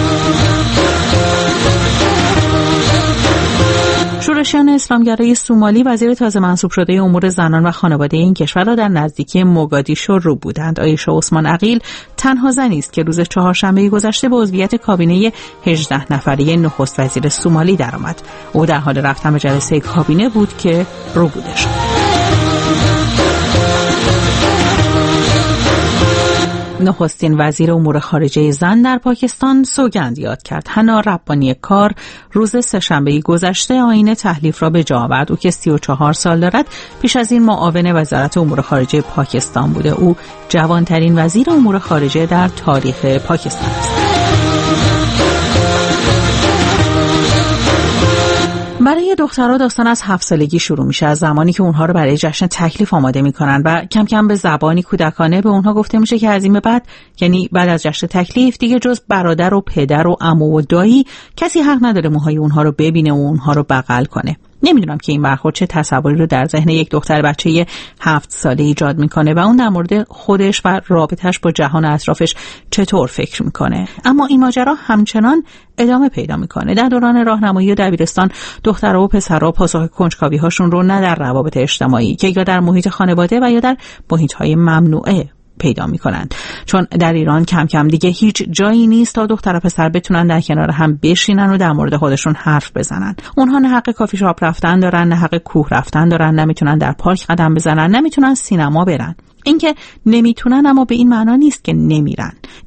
شورشیان اسلامگرای سومالی وزیر تازه منصوب شده امور زنان و خانواده این کشور را در نزدیکی موگادیشو رو بودند. عایشه عثمان عقیل تنها زنی است که روز چهارشنبه گذشته به عضویت کابینه 18 نفره نخست وزیر سومالی درآمد. او در حال رفتن به جلسه کابینه بود که ربوده شد. نخستین وزیر امور خارجه زن در پاکستان سوگند یاد کرد. حنا ربانی کار روز سه‌شنبه گذشته آیین تحلیف را به جا آورد. او که 34 سال دارد پیش از این معاون وزارت امور خارجه پاکستان بوده. او جوانترین وزیر امور خارجه در تاریخ پاکستان است. برای دخترها داستان از 7 سالگی شروع میشه، از زمانی که اونها رو برای جشن تکلیف آماده میکنن و کم کم به زبانی کودکانه به اونها گفته میشه که از این به بعد، یعنی بعد از جشن تکلیف، دیگه جز برادر و پدر و عمو و دایی کسی حق نداره موهای اونها رو ببینه و اونها رو بغل کنه. نمیدونم که این برخورد چه تصوری رو در ذهن یک دختر بچه 7 ساله ایجاد میکنه و اون در مورد خودش و رابطش با جهان اطرافش چطور فکر میکنه. اما این ماجرا همچنان ادامه پیدا میکنه. در دوران راهنمایی و دبیرستان دخترها و پسرها پاسخ کنجکاوی هاشون رو نه در روابط اجتماعی که یا در محیط خانواده و یا در محیط‌های ممنوعه پیدا می‌کنند، چون در ایران کم کم دیگه هیچ جایی نیست تا دختر و پسر بتونن در کنار هم بشینن و در مورد خودشون حرف بزنن. اونها نه حق کافی شاپ رفتن دارن، نه حق کوه رفتن دارن، نمیتونن در پارک قدم بزنن، نمیتونن سینما برن. اینکه نمیتونن اما به این معنا نیست که نمیرن.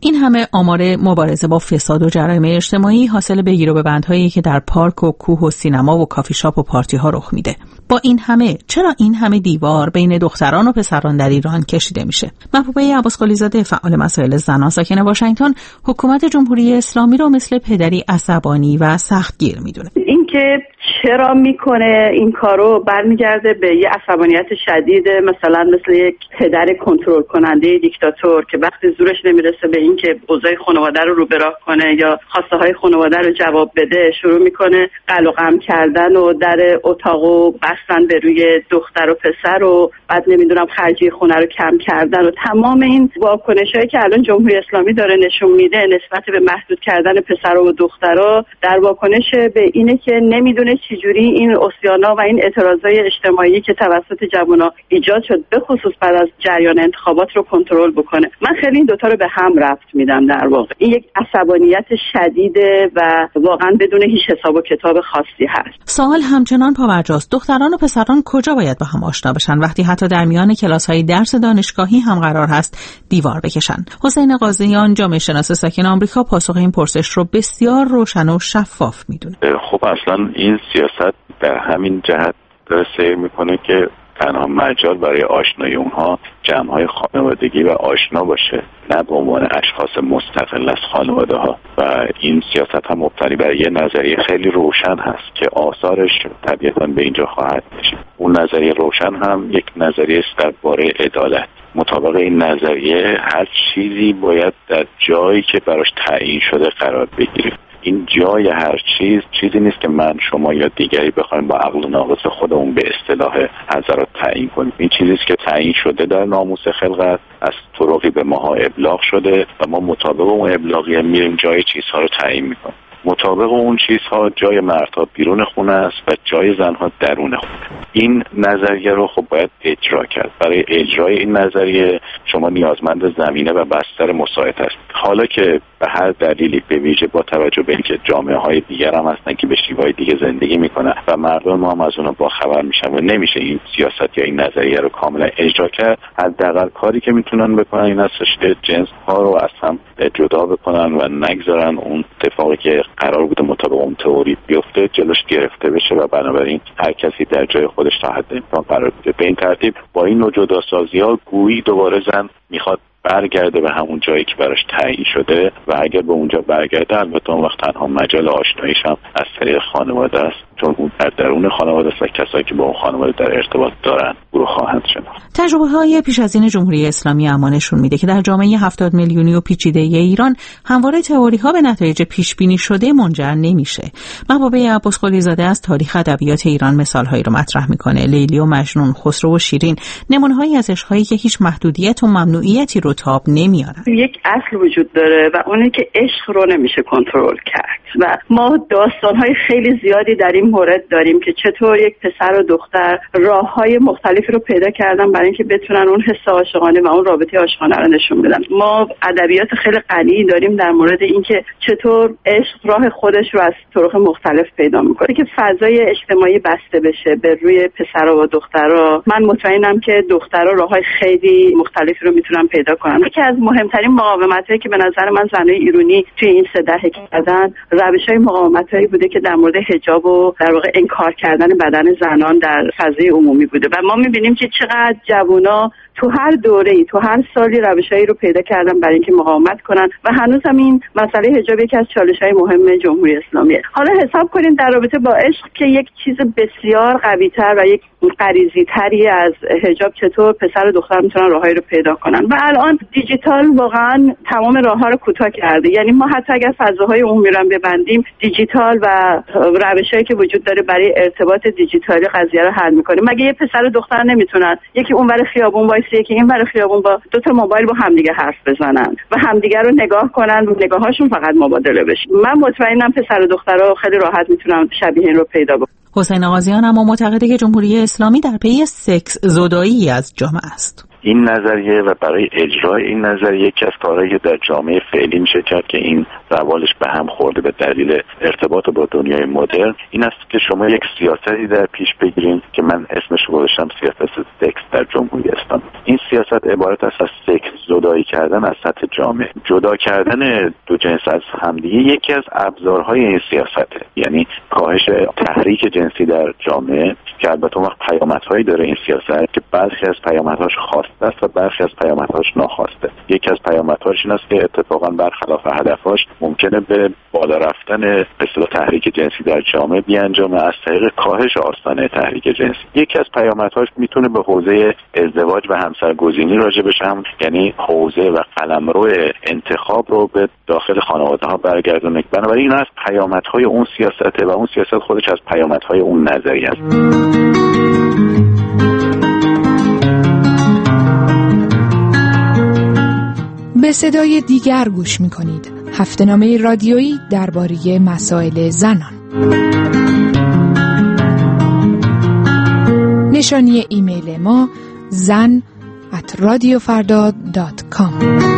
این همه آمار مبارزه با فساد و جرایم اجتماعی حاصل بگیر و ببندهایی که در پارک و کوه و سینما و کافی شاپ و پارتی ها رخ میده. با این همه چرا این همه دیوار بین دختران و پسران در ایران کشیده میشه؟ محبوبه عباسقلی زاده فعال مسائل زنان ساکن واشنگتن حکومت جمهوری اسلامی رو مثل پدری عصبانی و سختگیر میدونه. اینکه چرا میکنه این کارو برمیگرده به یه عصبانیت شدید، مثلا مثل یک پدر کنترل کننده دیکتاتور که وقتی زورش نمیرسه به این که اوضاع خانواده رو به راه کنه یا خواسته های خانواده رو جواب بده، شروع میکنه قل و قم کردن و در اتاقو بستن به روی دختر و پسر و بعد نمیدونم خرجی خونه رو کم کردن و تمام این واکنشایی که الان جمهوری اسلامی داره نشون میده نسبت به محدود کردن پسر و دخترها در واکنش به اینه که نمیدونه چجوری این عصیانا و این اعتراضای اجتماعی که توسط جوونا ایجاد شد به خصوص بعد از جریان انتخابات رو کنترل بکنه. من خیلی این دوتا رو به هم ربط میدم. در واقع این یک عصبانیت شدیده و واقعا بدون هیچ حساب و کتاب خاصی هست. سوال همچنان پابرجاست. دختران و پسران کجا باید با هم آشنا بشن وقتی حتی در میان کلاس‌های درس دانشگاهی هم قرار هست دیوار بکشن؟ حسین قاضیان، جامعه شناس ساکن آمریکا، پاسخ این پرسش رو بسیار روشن و شفاف میدونه. خب اصلا این سیاست در همین جهت داره سیر میکنه که تنها مجال برای آشنایی اونها جمع‌های خانوادگی و آشنا باشه، نه به عنوان اشخاص مستقل از خانواده ها. و این سیاست هم مبتنی بر یه نظریه خیلی روشن هست که آثارش طبیعتاً به اینجا خواهد کشید. اون نظریه روشن هم یک نظریه است درباره عدالت. مطابق این نظریه هر چیزی باید در جایی که براش تعیین شده قرار بگیره. این جای هر چیزی نیست که من، شما یا دیگری بخوایم با عقل ناقص خودمون به اصطلاح حضرات تعیین کنیم. این چیزی است که تعیین شده در ناموس خلقت، از طرقی به ماها ابلاغ شده و ما مطابق اون ابلاغیه میریم جای چیزها رو تعیین میکنیم. مطابق اون چیزها جای مردها بیرون خونه است و جای زنها درون خونه. این نظریه رو خب باید اجرا کرد. برای اجرای این نظریه شما نیازمند زمینه و بستر مساعد هست. حالا که به هر دلیلی به ویژه با توجه به اینکه جامعه های دیگر هم هستن که به شیوهای دیگه زندگی میکنن و مردم ما هم از اونها با خبر میشن و نمیشه این سیاست یا این نظریه رو کاملا اجرا کرد، حداقل کاری که میتونن بکنن این هستش که جنس ها رو از هم جدا بکنن و نگذارن اون اتفاقی که قرار بوده مطابق اون تئوری بیفته جلوش گرفته بشه و بنابراین هر کسی در جای خودش تا حد امکان قرار بده. به این ترتیب با این نوع جداسازی‌ها گویی دوباره زن میخواد برگرده به همون جایی که براش تعیین شده و اگر به اونجا برگرده البته اون وقت تنها مجال آشناییش هم از طریق خانواده است، چون اون در درون خانواده است و کسایی که با اون خانواده در ارتباط دارن او رو خواهند شناخت. تجربه‌های پیش از این جمهوری اسلامی اما نشون میده که در جامعه 70 میلیونی و پیچیده ایران همواره تئوری‌ها به نتایج پیش بینی شده منجر نمیشه. محبوبه عباسقلی زاده از تاریخ ادبیات ایران مثال‌هایی رو مطرح میکنه. لیلی و مجنون، خسرو و شیرین نمونه‌هایی از عشق‌هایی که هیچ محدودیت و ممنوعیتی رو تاب نمیارن. یک اصل وجود داره و اونه که عشق رو نمیشه کنترل کرد و ما داستان‌های خیلی زیادی در این مورد داریم که چطور یک پسر و دختر راه‌های مختلفی رو پیدا کردن برای اینکه بتونن اون حس عاشقانه و اون رابطه عاشقانه رو نشون بدن. ما ادبیات خیلی غنی داریم در مورد اینکه چطور عشق راه خودش رو از طرق مختلف پیدا میکنه که فضای اجتماعی بسته بشه به روی پسرها و دخترها. من مطمئنم که دخترها راه‌های خیلی مختلفی رو میتونن پیدا کنن. یکی از مهمترین مقاومتایی که به نظر من زنای ایرانی توی این 3 دهه کردن روش‌های مقاومتایی بوده که در مورد حجاب و در واقع انکار کردن بدن زنان در فضای عمومی بوده و ما می‌بینیم که چقدر جوونا تو هر دوره‌ای تو هر سالی روشایی رو پیدا کردن برای اینکه مقاومت کنن و هنوز هم این مسئله حجاب یکی از چالش‌های مهم جمهوری اسلامیه. حالا حساب کنین در رابطه با عشق که یک چیز بسیار قوی‌تر و یک غریزی‌تری از حجاب چطور پسر و دختر میتونن راههایی رو پیدا کنن و الان دیجیتال واقعا تمام راه‌ها رو کوتاه کرده. یعنی ما حتی اگر فضاهای عمومی رو ببندیم دیجیتال و روشایی که وجود داره برای ارتباط دیجیتالی قضیه رو حل می‌کنه. مگه یه پسر و دختر نمیتونن یکی اونور خیابون وایسه که این ور خیابون با 2 موبایل با همدیگه حرف بزنن و همدیگه رو نگاه کنن و نگاهاشون فقط مبادله بشه؟ من مطمئنم پسر و دخترها خیلی راحت میتونن شبیه این رو پیدا بکنن. حسین قاضیان اما معتقده که جمهوری اسلامی در پی سکس زدایی از جامعه است. این نظریه و برای اجرای این نظریه یکی از کارهایی که در جامعه فعلی میشه کرد که این روالش به هم خورده به دلیل ارتباط با دنیای مدرن، این است که شما یک سیاستی در پیش بگیرین که من اسمش رو گذاشتم سیاست سکس در جمهوری اسلامی. این سیاست عبارت است از سکس زدایی کردن از سطح جامعه. جدا کردن دو جنس از همدیگه یکی از ابزارهای این سیاسته، یعنی کاهش تحریک جنسی در جامعه که البته وقت پیامدهایی داره این سیاست که برخی از پیامدهاش خواسته است و برخی از پیامدهاش ناخواسته. یکی از پیامدهاش این است که اتفاقا برخلاف هدفش ممکنه به بالا رفتن به اصطلاح تحریک جنسی در جامعه بیانجامه از طریق کاهش آستانه تحریک جنسی. یکی از پیامدهاش میتونه به حوزه ازدواج و همسرگزینی راجع بشه، یعنی حوزه و قلمرو انتخاب رو به داخل خانواده ها برگردونه. بنابراین این از پیامدهای اون سیاسته و اون سیاست خودش از پیامدهای اون نظریه است. به صدای دیگر گوش می‌کنید. هفته‌نامه رادیویی درباره مسائل زنان. نشانی ایمیل ما zan@radiofarda.com.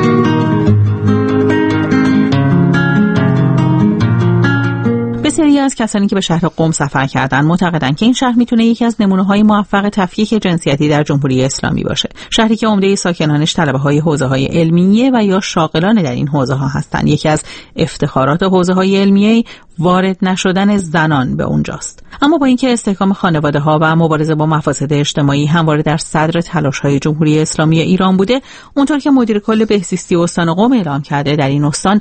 بسیاری از کسانی که به شهر قم سفر کردند معتقدند که این شهر میتونه یکی از نمونه‌های موفق تفکیک جنسیتی در جمهوری اسلامی باشه. شهری که عمده ساکنانش طلبه‌های حوزه‌های علمیه و یا شاغلان در این حوزه‌ها هستند. یکی از افتخارات حوزه‌های علمیه وارد نشدن زنان به اونجاست. اما با اینکه استحکام خانواده‌ها و مبارزه با مفاسد اجتماعی همواره در صدر تلاش‌های جمهوری اسلامی ایران بوده، اونطور که مدیر کل بهزیستی استان قم اعلام کرده در این استان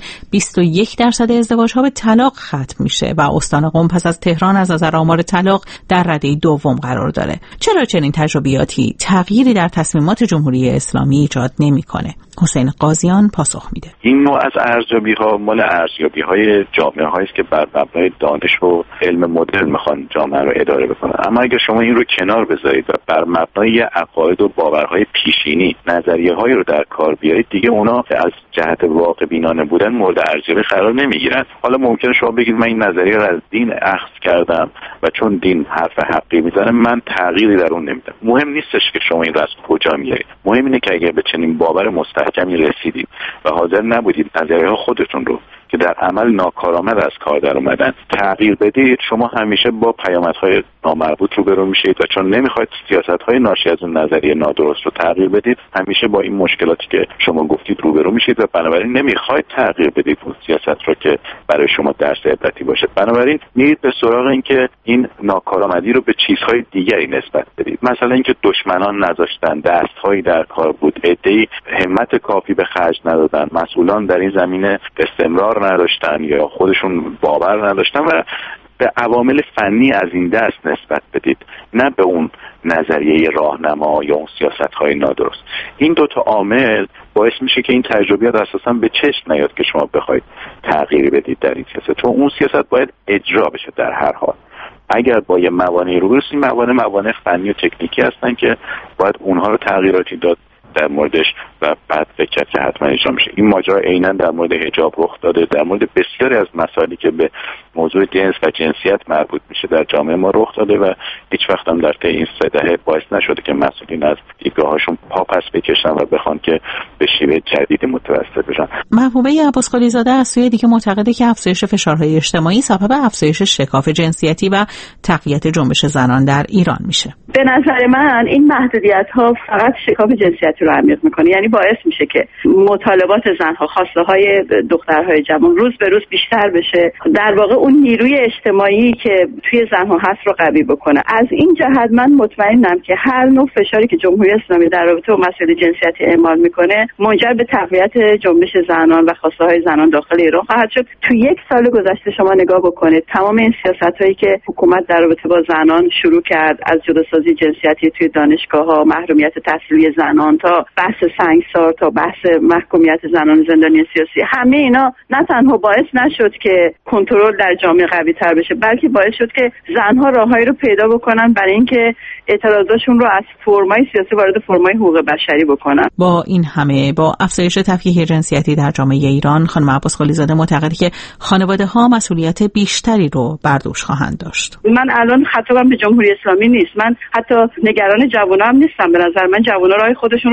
21% ازدواج‌ها به طلاق ختم میشه و استان قم پس از تهران از نظر آمار طلاق در رده دوم قرار داره. چرا چنین تجربیاتی تغییری در تصمیمات جمهوری اسلامی ایجاد نمی‌کنه؟ حسین قاضیان پاسخ میده. این نوع از ارزیابی‌ها مال ارزیابی‌های جامعه‌هایی است که بر مبنای دانش و علم مدرن میخوان جامعه رو اداره بکنن. اما اگر شما این رو کنار بذارید و بر مبنای عقاید و باورهای پیشینی نظریه‌هایی رو در کار بیارید، دیگه اونا از جهت واقع بینانه بودن مورد ارزیابی قرار نمیگیرن. حالا ممکنه شما بگید من این نظریه رو از دین اخذ کردم و چون دین حرف حقی میزنه من تغییری در اون نمیدم. مهم نیستش که شما این رو از کجا میارید. مهم اینه که اگر به چنین باور مستحکمی رسیدید و حاضر نبودید نظریه‌ها خودتون رو که در عمل ناکارآمد از کار در اومدن تغییر بدید، شما همیشه با پیامدهای نامربوط روبرو میشید و چون نمیخواید سیاست‌های ناشی از اون نظریه نادرست رو تغییر بدید، همیشه با این مشکلاتی که شما گفتید روبرو میشید و بنابراین نمیخواید تغییر بدید اون سیاست رو که برای شما درس عبرتی باشه. بنابراین میرید به سراغ این که این ناکارآمدی رو به چیزهای دیگری نسبت بدید. مثلا اینکه دشمنان نذاشتن، دست‌هایی در کار بود، عده‌ای همت کافی به خرج ندادن، مسئولان در این زمینه استمرار نداشتن یا خودشون باور نداشتن و به عوامل فنی از این دست نسبت بدید، نه به اون نظریه راهنما یا اون سیاست‌های نادرست. این دو تا عامل باعث میشه که این تجربیات اساساً به چشم نیاد که شما بخواید تغییری بدید در این سیاست، چون اون سیاست باید اجرا بشه در هر حال. اگر با یه موانعی رو برسیم، موانع فنی و تکنیکی هستن که باید اونها رو تغییراتی داد در موردش و بعد فکر کرد که حتما اجرا میشه. این ماجرا عیناً در مورد حجاب رخ داده، در مورد بسیاری از مسائلی که به موضوع جنس و جنسیت مربوط میشه در جامعه ما رخ داده و هیچ وقت هم در طی این 3 دهه باعث نشده که مسئولین از دیدگاهاشون پا پس بکشن و بخوان که به شیوه جدید متوسط بشن. محبوبه عباسقلی زاده از سوی دیگه معتقده که افزایش فشارهای اجتماعی سبب افزایش شکاف جنسیتی و تقویت جنبش زنان در ایران میشه. به نظر من این محدودیت‌ها فقط شکاف جنسیتی رو عمیق میکنه، یعنی باعث میشه که مطالبات زن‌ها، خواسته‌های دخترهای جوان روز به روز بیشتر بشه، در واقع اون نیروی اجتماعی که توی زن‌ها هست رو قوی بکنه. از این جهت من مطمئنم که هر نوع فشاری که جمهوری اسلامی در رابطه با مسائل جنسیتی اعمال میکنه منجر به تقویت جنبش زنان و خواسته‌های زنان داخل ایران خواهد شد. تو 1 سال گذشته شما نگاه بکنید تمام این سیاست‌هایی که حکومت در رابطه با زنان شروع کرد، از جداسازی جنسیتی توی دانشگاه‌ها، محرومیت تحصیلی زنان تا بحث سنگسار تا بحث محکومیت زنان زندانی سیاسی، همه اینا نه تنها باعث نشد که کنترل در جامعه قوی تر بشه، بلکه باعث شد که زنها راههایی رو پیدا بکنن برای اینکه اعتراضاشون رو از فرمای سیاسی وارد فرمای حقوق بشری بکنن. با این همه، با افزایش تفکیک جنسیتی در جامعه ایران، خانم عباسقلی زاده معتقده که خانواده‌ها مسئولیت بیشتری رو بر دوش خواهند داشت. من الان خطابم به جمهوری اسلامی نیست، من حتی نگران جوونا هم نیستم. به نظر من جوونا راه خودشون رو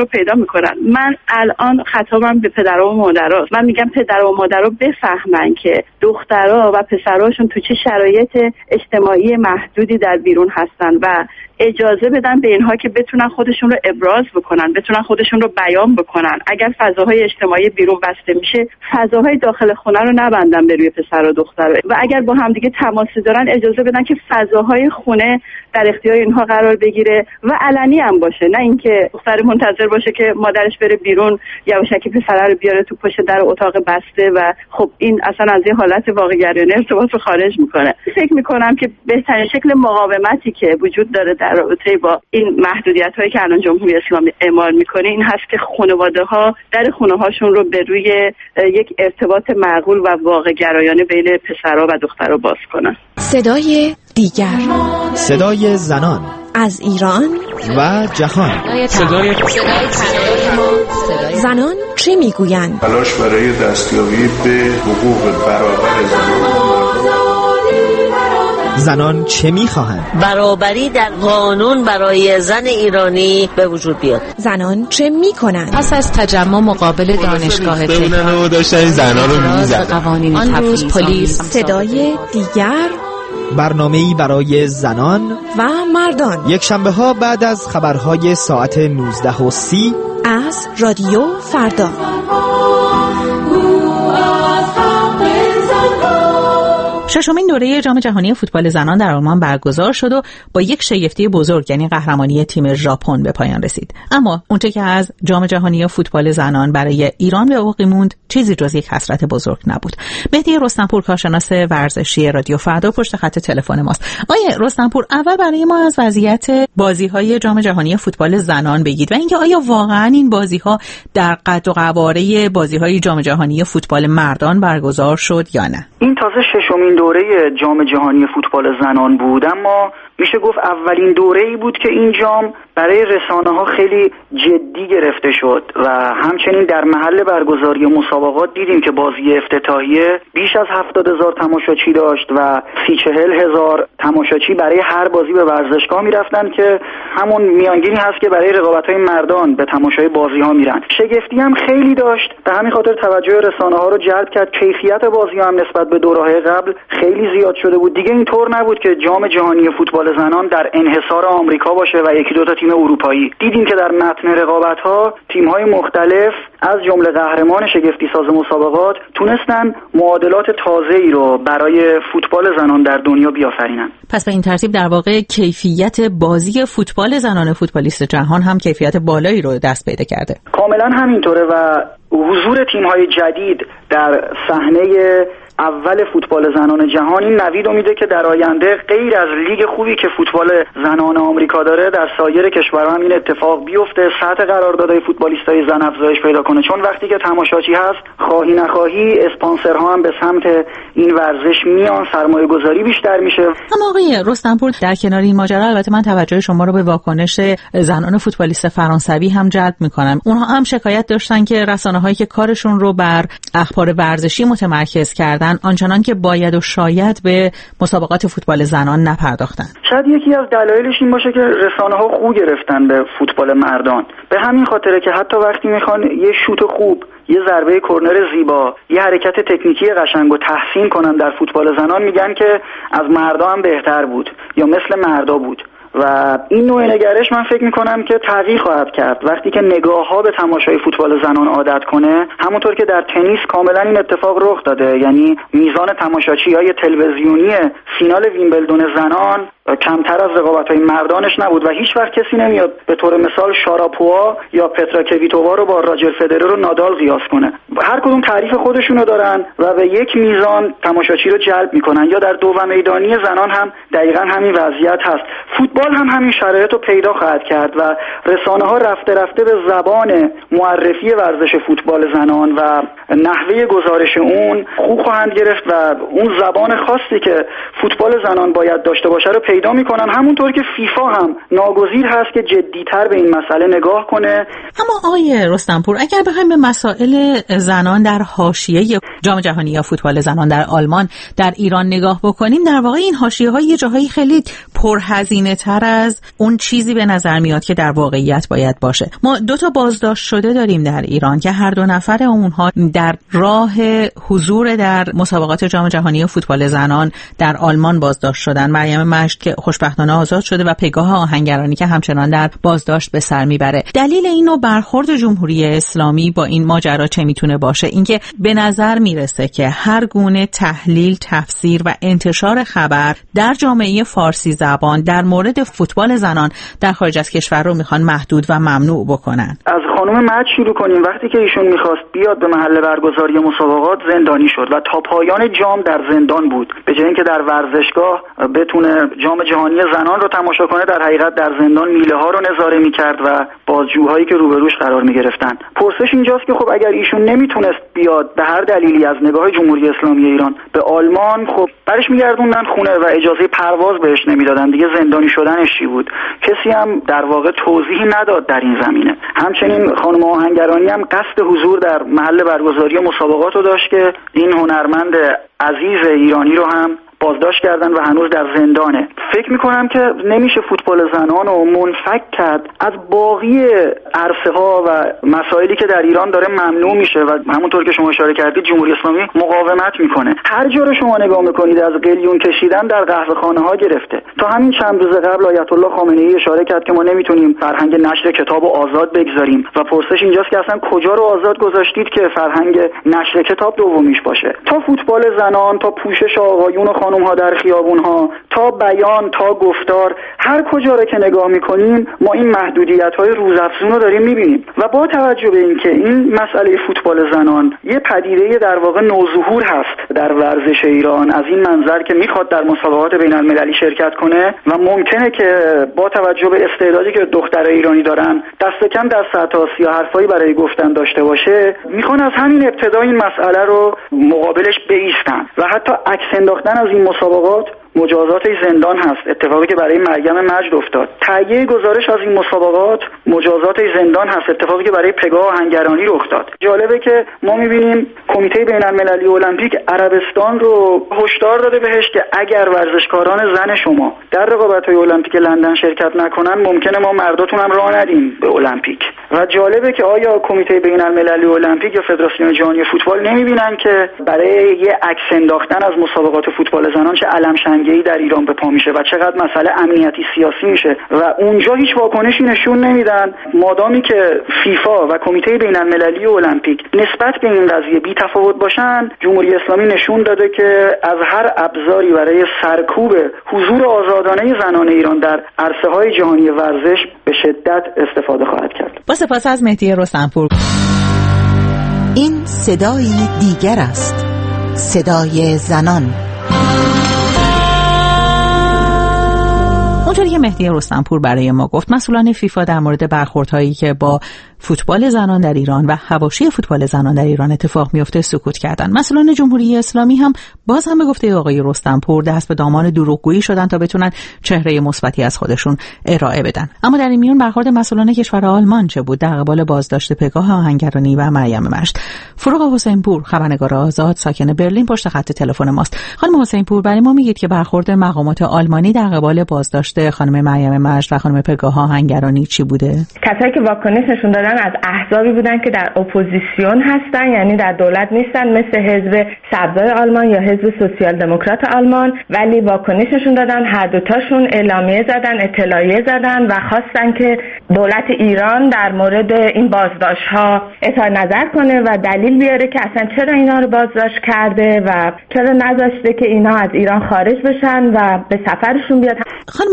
پیدا میکنن. من الان خطابم به پدرها و مادرها، من میگم پدرها و مادرها بفهمن که دخترها و پسرهاشون تو چه شرایط اجتماعی محدودی در بیرون هستن و اجازه بدن به اینها که بتونن خودشون رو ابراز بکنن، بتونن خودشون رو بیان بکنن. اگر فضاهای اجتماعی بیرون بسته میشه، فضاهای داخل خونه رو نبندن به روی پسر و دختر و اگر با هم دیگه تماسی دارن اجازه بدن که فضاهای خونه در اختیار اینها قرار بگیره و علنی هم باشه، نه اینکه دختر منتظر باشه که مادرش بره بیرون یواشکی پسر رو بیاره تو پشت در اتاق بسته و خب این اصلا از این حالت واقع‌گرایانه ارتباط رو خارج میکنه. فکر میکنم که بهترین شکل مقاومتی که وجود داره در رابطه با این محدودیت‌هایی که الان جمهوری اسلامی اعمال میکنه این هست که خانواده‌ها در خونه‌هاشون رو به روی یک ارتباط معقول و واقع‌گرایانه بین پسرها و دخترها باز کنن. صدای دیگر، صدای زنان از ایران و جهان. صدای زنان چه میگویند؟ تلاش برای دستیابی به حقوق برابر زنان چه میخواهند؟ برابری در قانون برای زن ایرانی به وجود بیاد. زنان چه میکنند؟ پس از تجمع مقابل دانشگاه تهران داشتن زنان رو میزدن. آن روز پلیس. صدای دیگر، برنامه‌ای برای زنان و مردان، یک شنبه ها بعد از خبرهای ساعت 19:30 از رادیو فردا. ششمین دوره جام جهانی فوتبال زنان در آلمان برگزار شد و با یک شگفتی بزرگ یعنی قهرمانی تیم ژاپن به پایان رسید. اما اونچه که از جام جهانی فوتبال زنان برای ایران به باقی موند چیزی جز یک حسرت بزرگ نبود. مهدی رستمپور، کارشناس ورزشی رادیو فردا، پشت خط تلفن ماست. آیه رستمپور، اول برای ما از وضعیت بازی‌های جام جهانی فوتبال زنان بگید و اینکه آیا واقعا این بازی‌ها در قد و قواره بازی‌های جام جهانی فوتبال مردان برگزار شد یا نه؟ این تازه ششمین دوره جام جهانی فوتبال زنان بود، اما میشه گفت اولین دوره‌ای بود که این جام برای رسانه‌ها خیلی جدی گرفته شد و همچنین در محل برگزاری مسابقات دیدیم که بازی افتتاحیه بیش از 70,000 تماشاچی داشت و 30-40,000 تماشاچی برای هر بازی به ورزشگاه میرفتن که همون میانگینی هست که برای رقابت‌های مردان به تماشای بازی‌ها میرن. شگفتی هم خیلی داشت، به همین خاطر توجه رسانه‌ها رو جلب کرد. کیفیت بازی‌ها هم نسبت به دوره‌های قبل خیلی زیاد شده بود. دیگه اینطور نبود که جام جهانی فوتبال زنان در انحصار آمریکا باشه و یکی دو تا تیم اروپایی. دیدیم که در متن رقابت‌ها تیم‌های مختلف از جمله قهرمان شگفتی ساز مسابقات تونستن معادلات تازه‌ای رو برای فوتبال زنان در دنیا بیافرینن. پس به این ترتیب در واقع کیفیت بازی فوتبال زنان فوتبالیست جهان هم کیفیت بالایی رو دست پیدا کرده. کاملا همینطوره و حضور تیم‌های جدید در صحنه اول فوتبال زنان جهان این نوید رو میده که در آینده غیر از لیگ خوبی که فوتبال زنان آمریکا داره در سایر کشورها هم این اتفاق بیفته، سطح قراردادهای فوتبالیستای زن افزایش پیدا کنه، چون وقتی که تماشاچی هست خواهی نخواهی اسپانسرها هم به سمت این ورزش میان، سرمایه گذاری بیشتر میشه. اما آقای رستمپور، در کنار این ماجرا البته من توجه شما رو به واکنش زنان فوتبالیست فرانسوی هم جلب میکنم. اونها هم شکایت داشتن که رسانه‌هایی که کارشون رو بر اخبار ورزشی متمرکز کردن آنچنان که باید و شاید به مسابقات فوتبال زنان نپرداختن. شاید یکی از دلایلش این باشه که رسانه‌ها خو گرفتن به فوتبال مردان. به همین خاطره که حتی وقتی میخوان یه شوت خوب، یه ضربه کرنر زیبا، یه حرکت تکنیکی قشنگ رو تحسین کنن در فوتبال زنان میگن که از مردا هم بهتر بود یا مثل مردا بود. و این نوع نگرش من فکر میکنم که تغییر خواهد کرد وقتی که نگاه‌ها به تماشای فوتبال زنان عادت کنه، همونطور که در تنیس کاملا این اتفاق رخ داده. یعنی میزان تماشاچی‌های تلویزیونی فینال ویمبلدون زنان کمتر از رقابت‌های مردانش نبود و هیچ وقت کسی نمیاد به طور مثال شاراپووا یا پترا کویتووا رو با راجر فدرر و نادال قیاس کنه. هر کدوم تعریف خودشونو دارن و به یک میزان تماشاچی رو جلب میکنن. یا در دو میدانی زنان هم دقیقاً همین وضعیت هست. فوتبال هم همین شرایط رو پیدا خواهد کرد و رسانه‌ها رفته رفته به زبان معرفی ورزش فوتبال زنان و نحوه گزارش اون خو خواهند گرفت و اون زبان خاصی که فوتبال زنان باید داشته باشه رو پیدا پیدا میکنن. همونطور که فیفا هم ناگزیر هست که جدیتر به این مسئله نگاه کنه. اما آقای رستمپور، اگر بخوایم به مسائل زنان در حاشیه جام جهانی یا فوتبال زنان در آلمان در ایران نگاه بکنیم، در واقع این حاشیه‌ها یه جاهایی خیلی پرهزینه تر از اون چیزی به نظر میاد که در واقعیت باید باشه. ما 2 تا بازداشت شده داریم در ایران که هر 2 نفر اونها در راه حضور در مسابقات جام جهانی فوتبال زنان در آلمان بازداشت شدن. مریم مجد که خوشبختانه آزاد شده و پگاه آهنگرانی که همچنان در بازداشت به سر میبره. دلیل اینو برخورد جمهوری اسلامی با این ماجرا چه میتونه باشه؟ اینکه به نظر میرسه که هر گونه تحلیل، تفسیر و انتشار خبر در جامعه فارسی زبان در مورد فوتبال زنان در خارج از کشور رو میخوان محدود و ممنوع بکنن. از خانم مجد شروع کنیم. وقتی که ایشون میخواست بیاد به محل برگزاری مسابقات زندانی شد و تا پایان جام در زندان بود. به جای اینکه در ورزشگاه بتونه جام جهانی زنان رو تماشا کنه، در حقیقت در زندان میله ها رو نظاره میکرد و بازجوهایی که روبروش قرار میگرفتن. پرسش اینجاست که خب اگر ایشون نمیتونست بیاد به هر دلیلی از نگاه جمهوری اسلامی ایران به آلمان، خب برش میگردوندن خونه و اجازه پرواز بهش نمیدادن. دیگه زندانی شدنش چی بود؟ کسی هم در واقع توضیحی نداد در این زمینه. همچنین خانم آهنگرانی هم قصد حضور در محل برگزاری مسابقات رو داشت که این هنرمند عزیز ایرانی رو هم بازداشت کردن و هنوز در زندانه. فکر میکنم که نمیشه فوتبال زنان رو منفک کرد از باقی عرصه ها و مسائلی که در ایران داره ممنوع میشه و همونطور که شما اشاره کردید جمهوری اسلامی مقاومت میکنه. هر جا رو شما نگاه میکنید از قلیون کشیدن در قهوه خانه ها گرفته. تا همین چند روز قبل آیت الله خامنه ای اشاره کرد که ما نمیتونیم فرهنگ نشر کتاب رو آزاد بگذاریم و پرسش اینجاست که اصلا کجا رو آزاد گذاشتید که فرهنگ نشر کتاب دومیش باشه؟ تا فوتبال زنان، تا پوشش آقایون و خانم‌ها در خیابون‌ها، تا بیان، تا گفتار، هر کجا رو که نگاه می‌کنیم ما این محدودیت‌های روزافزون رو داریم می‌بینیم و با توجه به اینکه این مسئله فوتبال زنان یه پدیده در واقع نوظهور هست در ورزش ایران، از این منظر که می‌خواد در مسابقات بین‌المللی شرکت کنه و ممکنه که با توجه به استعدادی که دخترای ایرانی دارن دست کم در سطح آسیا حرفایی برای گفتن داشته باشه، می‌خوان از همین ابتدا این مسئله رو مقابلش بایستن و حتی عکس انداختن از این مسابقات مجازات زندان هست. اتفاقی که برای مریم مجد افتاد. تهیه گزارش از این مسابقات مجازات زندان هست. اتفاقی که برای پگاه آهنگرانی رخ داد. جالبه که ما می‌بینیم کمیته بین‌المللی المپیک عربستان رو هشدار داده بهش که اگر ورزشکاران زن شما در رقابت‌های المپیک لندن شرکت نکنن ممکنه ما مرداتون هم راه ندیم به المپیک. و جالبه که آیا کمیته بین‌المللی المپیک یا فدراسیون جهانی فوتبال نمی‌بینن که برای یه عکس انداختن از مسابقات فوتبال زنان چه علم‌شنگه‌ای در ایران به پا میشه و چقدر مسئله امنیتی سیاسی میشه و اونجا هیچ واکنشی نشون نمیدن. مادامی که فیفا و کمیته بین‌المللی المپیک نسبت به این قضیه بی‌تفاوت باشن، جمهوری اسلامی نشون داده که از هر ابزاری برای سرکوب حضور آزادانه زنان ایران در عرصه‌های جهانی ورزش به شدت استفاده خواهد کرد. با سپاس از مهدی رستمپور. این صدای دیگر است، صدای زنان. اونطوری که مهدی رستمپور برای ما گفت، مسئولان فیفا در مورد برخوردهایی که با فوتبال زنان در ایران و حواشی فوتبال زنان در ایران اتفاق میفته سکوت کردن. مسئولان جمهوری اسلامی هم باز هم به گفته آقای رستمپور دست به دامان دروغگویی شدن تا بتونن چهره مثبتی از خودشون ارائه بدن. اما در این میون برخورد مسئولان کشور آلمان چه بود در قبال بازداشت پگاه آهنگرانی و مریم مجد؟ فروغ حسینپور، خبرنگار آزاد ساکن برلین، پشت خط تلفن ماست. خانم حسینپور، برای ما میگید که برخورد مقامات آلمانی در قبال بازداشت خانم مریم مجد و خانم پگاه آهنگرانی چی بوده؟ کسایی که واکنش نشون دادن از احزابی بودن که در اپوزیسیون هستن، یعنی در دولت نیستن، مثل حزب سبزای آلمان یا حزب سوسیال دموکرات آلمان، ولی واکنش نشون دادن. هر دوتاشون اعلامیه زدن، اطلاعیه زدن و خواستن که دولت ایران در مورد این بازداشت‌ها اظهار نظر کنه و دلیل بیاره که اصلا چرا اینا رو بازداشت کرده و چرا نذاشته که اینا از ایران خارج بشن و به سفرشون بیاد. خانم حسینپور،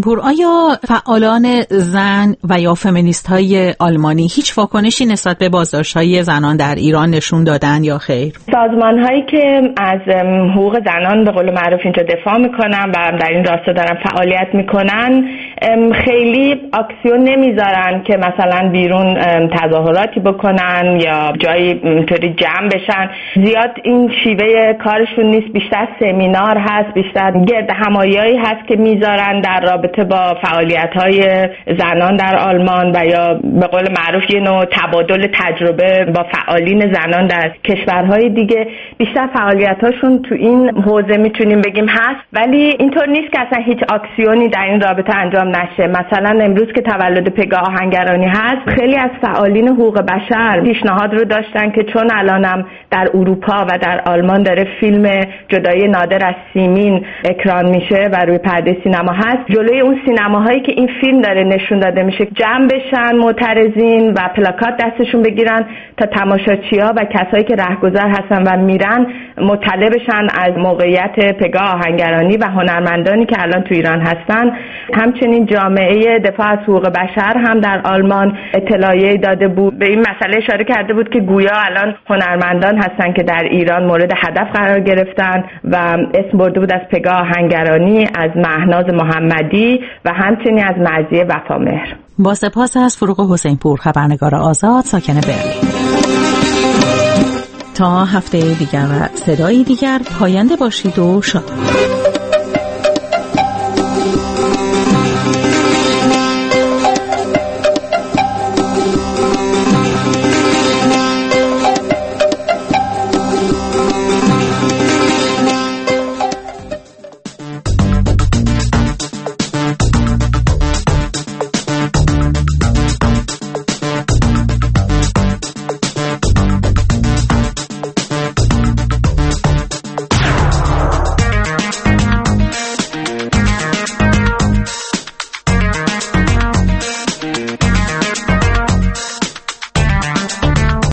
پور، آیا فعالان زن و یا فمینیست های آلمانی هیچ واکنشی نسبت به بازداشت‌های زنان در ایران نشون دادن یا خیر؟ سازمان هایی که از حقوق زنان به قول معروف اینجا دفاع میکنن و در این راستا دارن فعالیت میکنن خیلی اکسیون نمیذارن که مثلا بیرون تظاهراتی بکنن یا جایی اینطوری جمع بشن. زیاد این شیوه کارشون نیست، بیشتر سمینار هست، بیشتر گرد همایی‌هایی هست که میذارن در رابطه با فعالیت‌های زنان در آلمان و یا به قول معروف یه نوع تبادل تجربه با فعالین زنان در کشورهای دیگه. بیشتر فعالیت‌هاشون تو این حوزه میتونیم بگیم هست، ولی اینطور نیست که اصلا هیچ اکسیونی در این رابطه انجام نشه. مثلا امروز که تولد پگاه آهنگرانی هست، خیلی از فعالین حقوق بشر پیشنهاد رو داشتن که چون الانم در اروپا و در آلمان داره فیلم جدایی نادر از سیمین اکران میشه و روی پرده سینما هست، جلوی اون سینماهایی که این فیلم داره نشون داده میشه جمع بشن معترضین و پلاکات دستشون بگیرن تا تماشاچی‌ها و کسایی که رهگذر هستن و میرن مطلع بشن از موقعیت پگاه آهنگرانی و هنرمندانی که الان تو ایران هستن. همچنین جامعه دفاع از حقوق بشر هم در آلمان اطلاعیه داده بود، به این مسئله اشاره کرده بود که گویا الان هنرمندان هستن که در ایران مورد هدف قرار گرفتن و اسم برده بود از پگاه آهنگرانی، از مهناز محمدی و همچنین از مرضیه وفامهر. با سپاس از فروغ حسین پور، خبرنگار آزاد ساکن برلین. تا هفته دیگر و صدای دیگر پاینده باشید و شاد.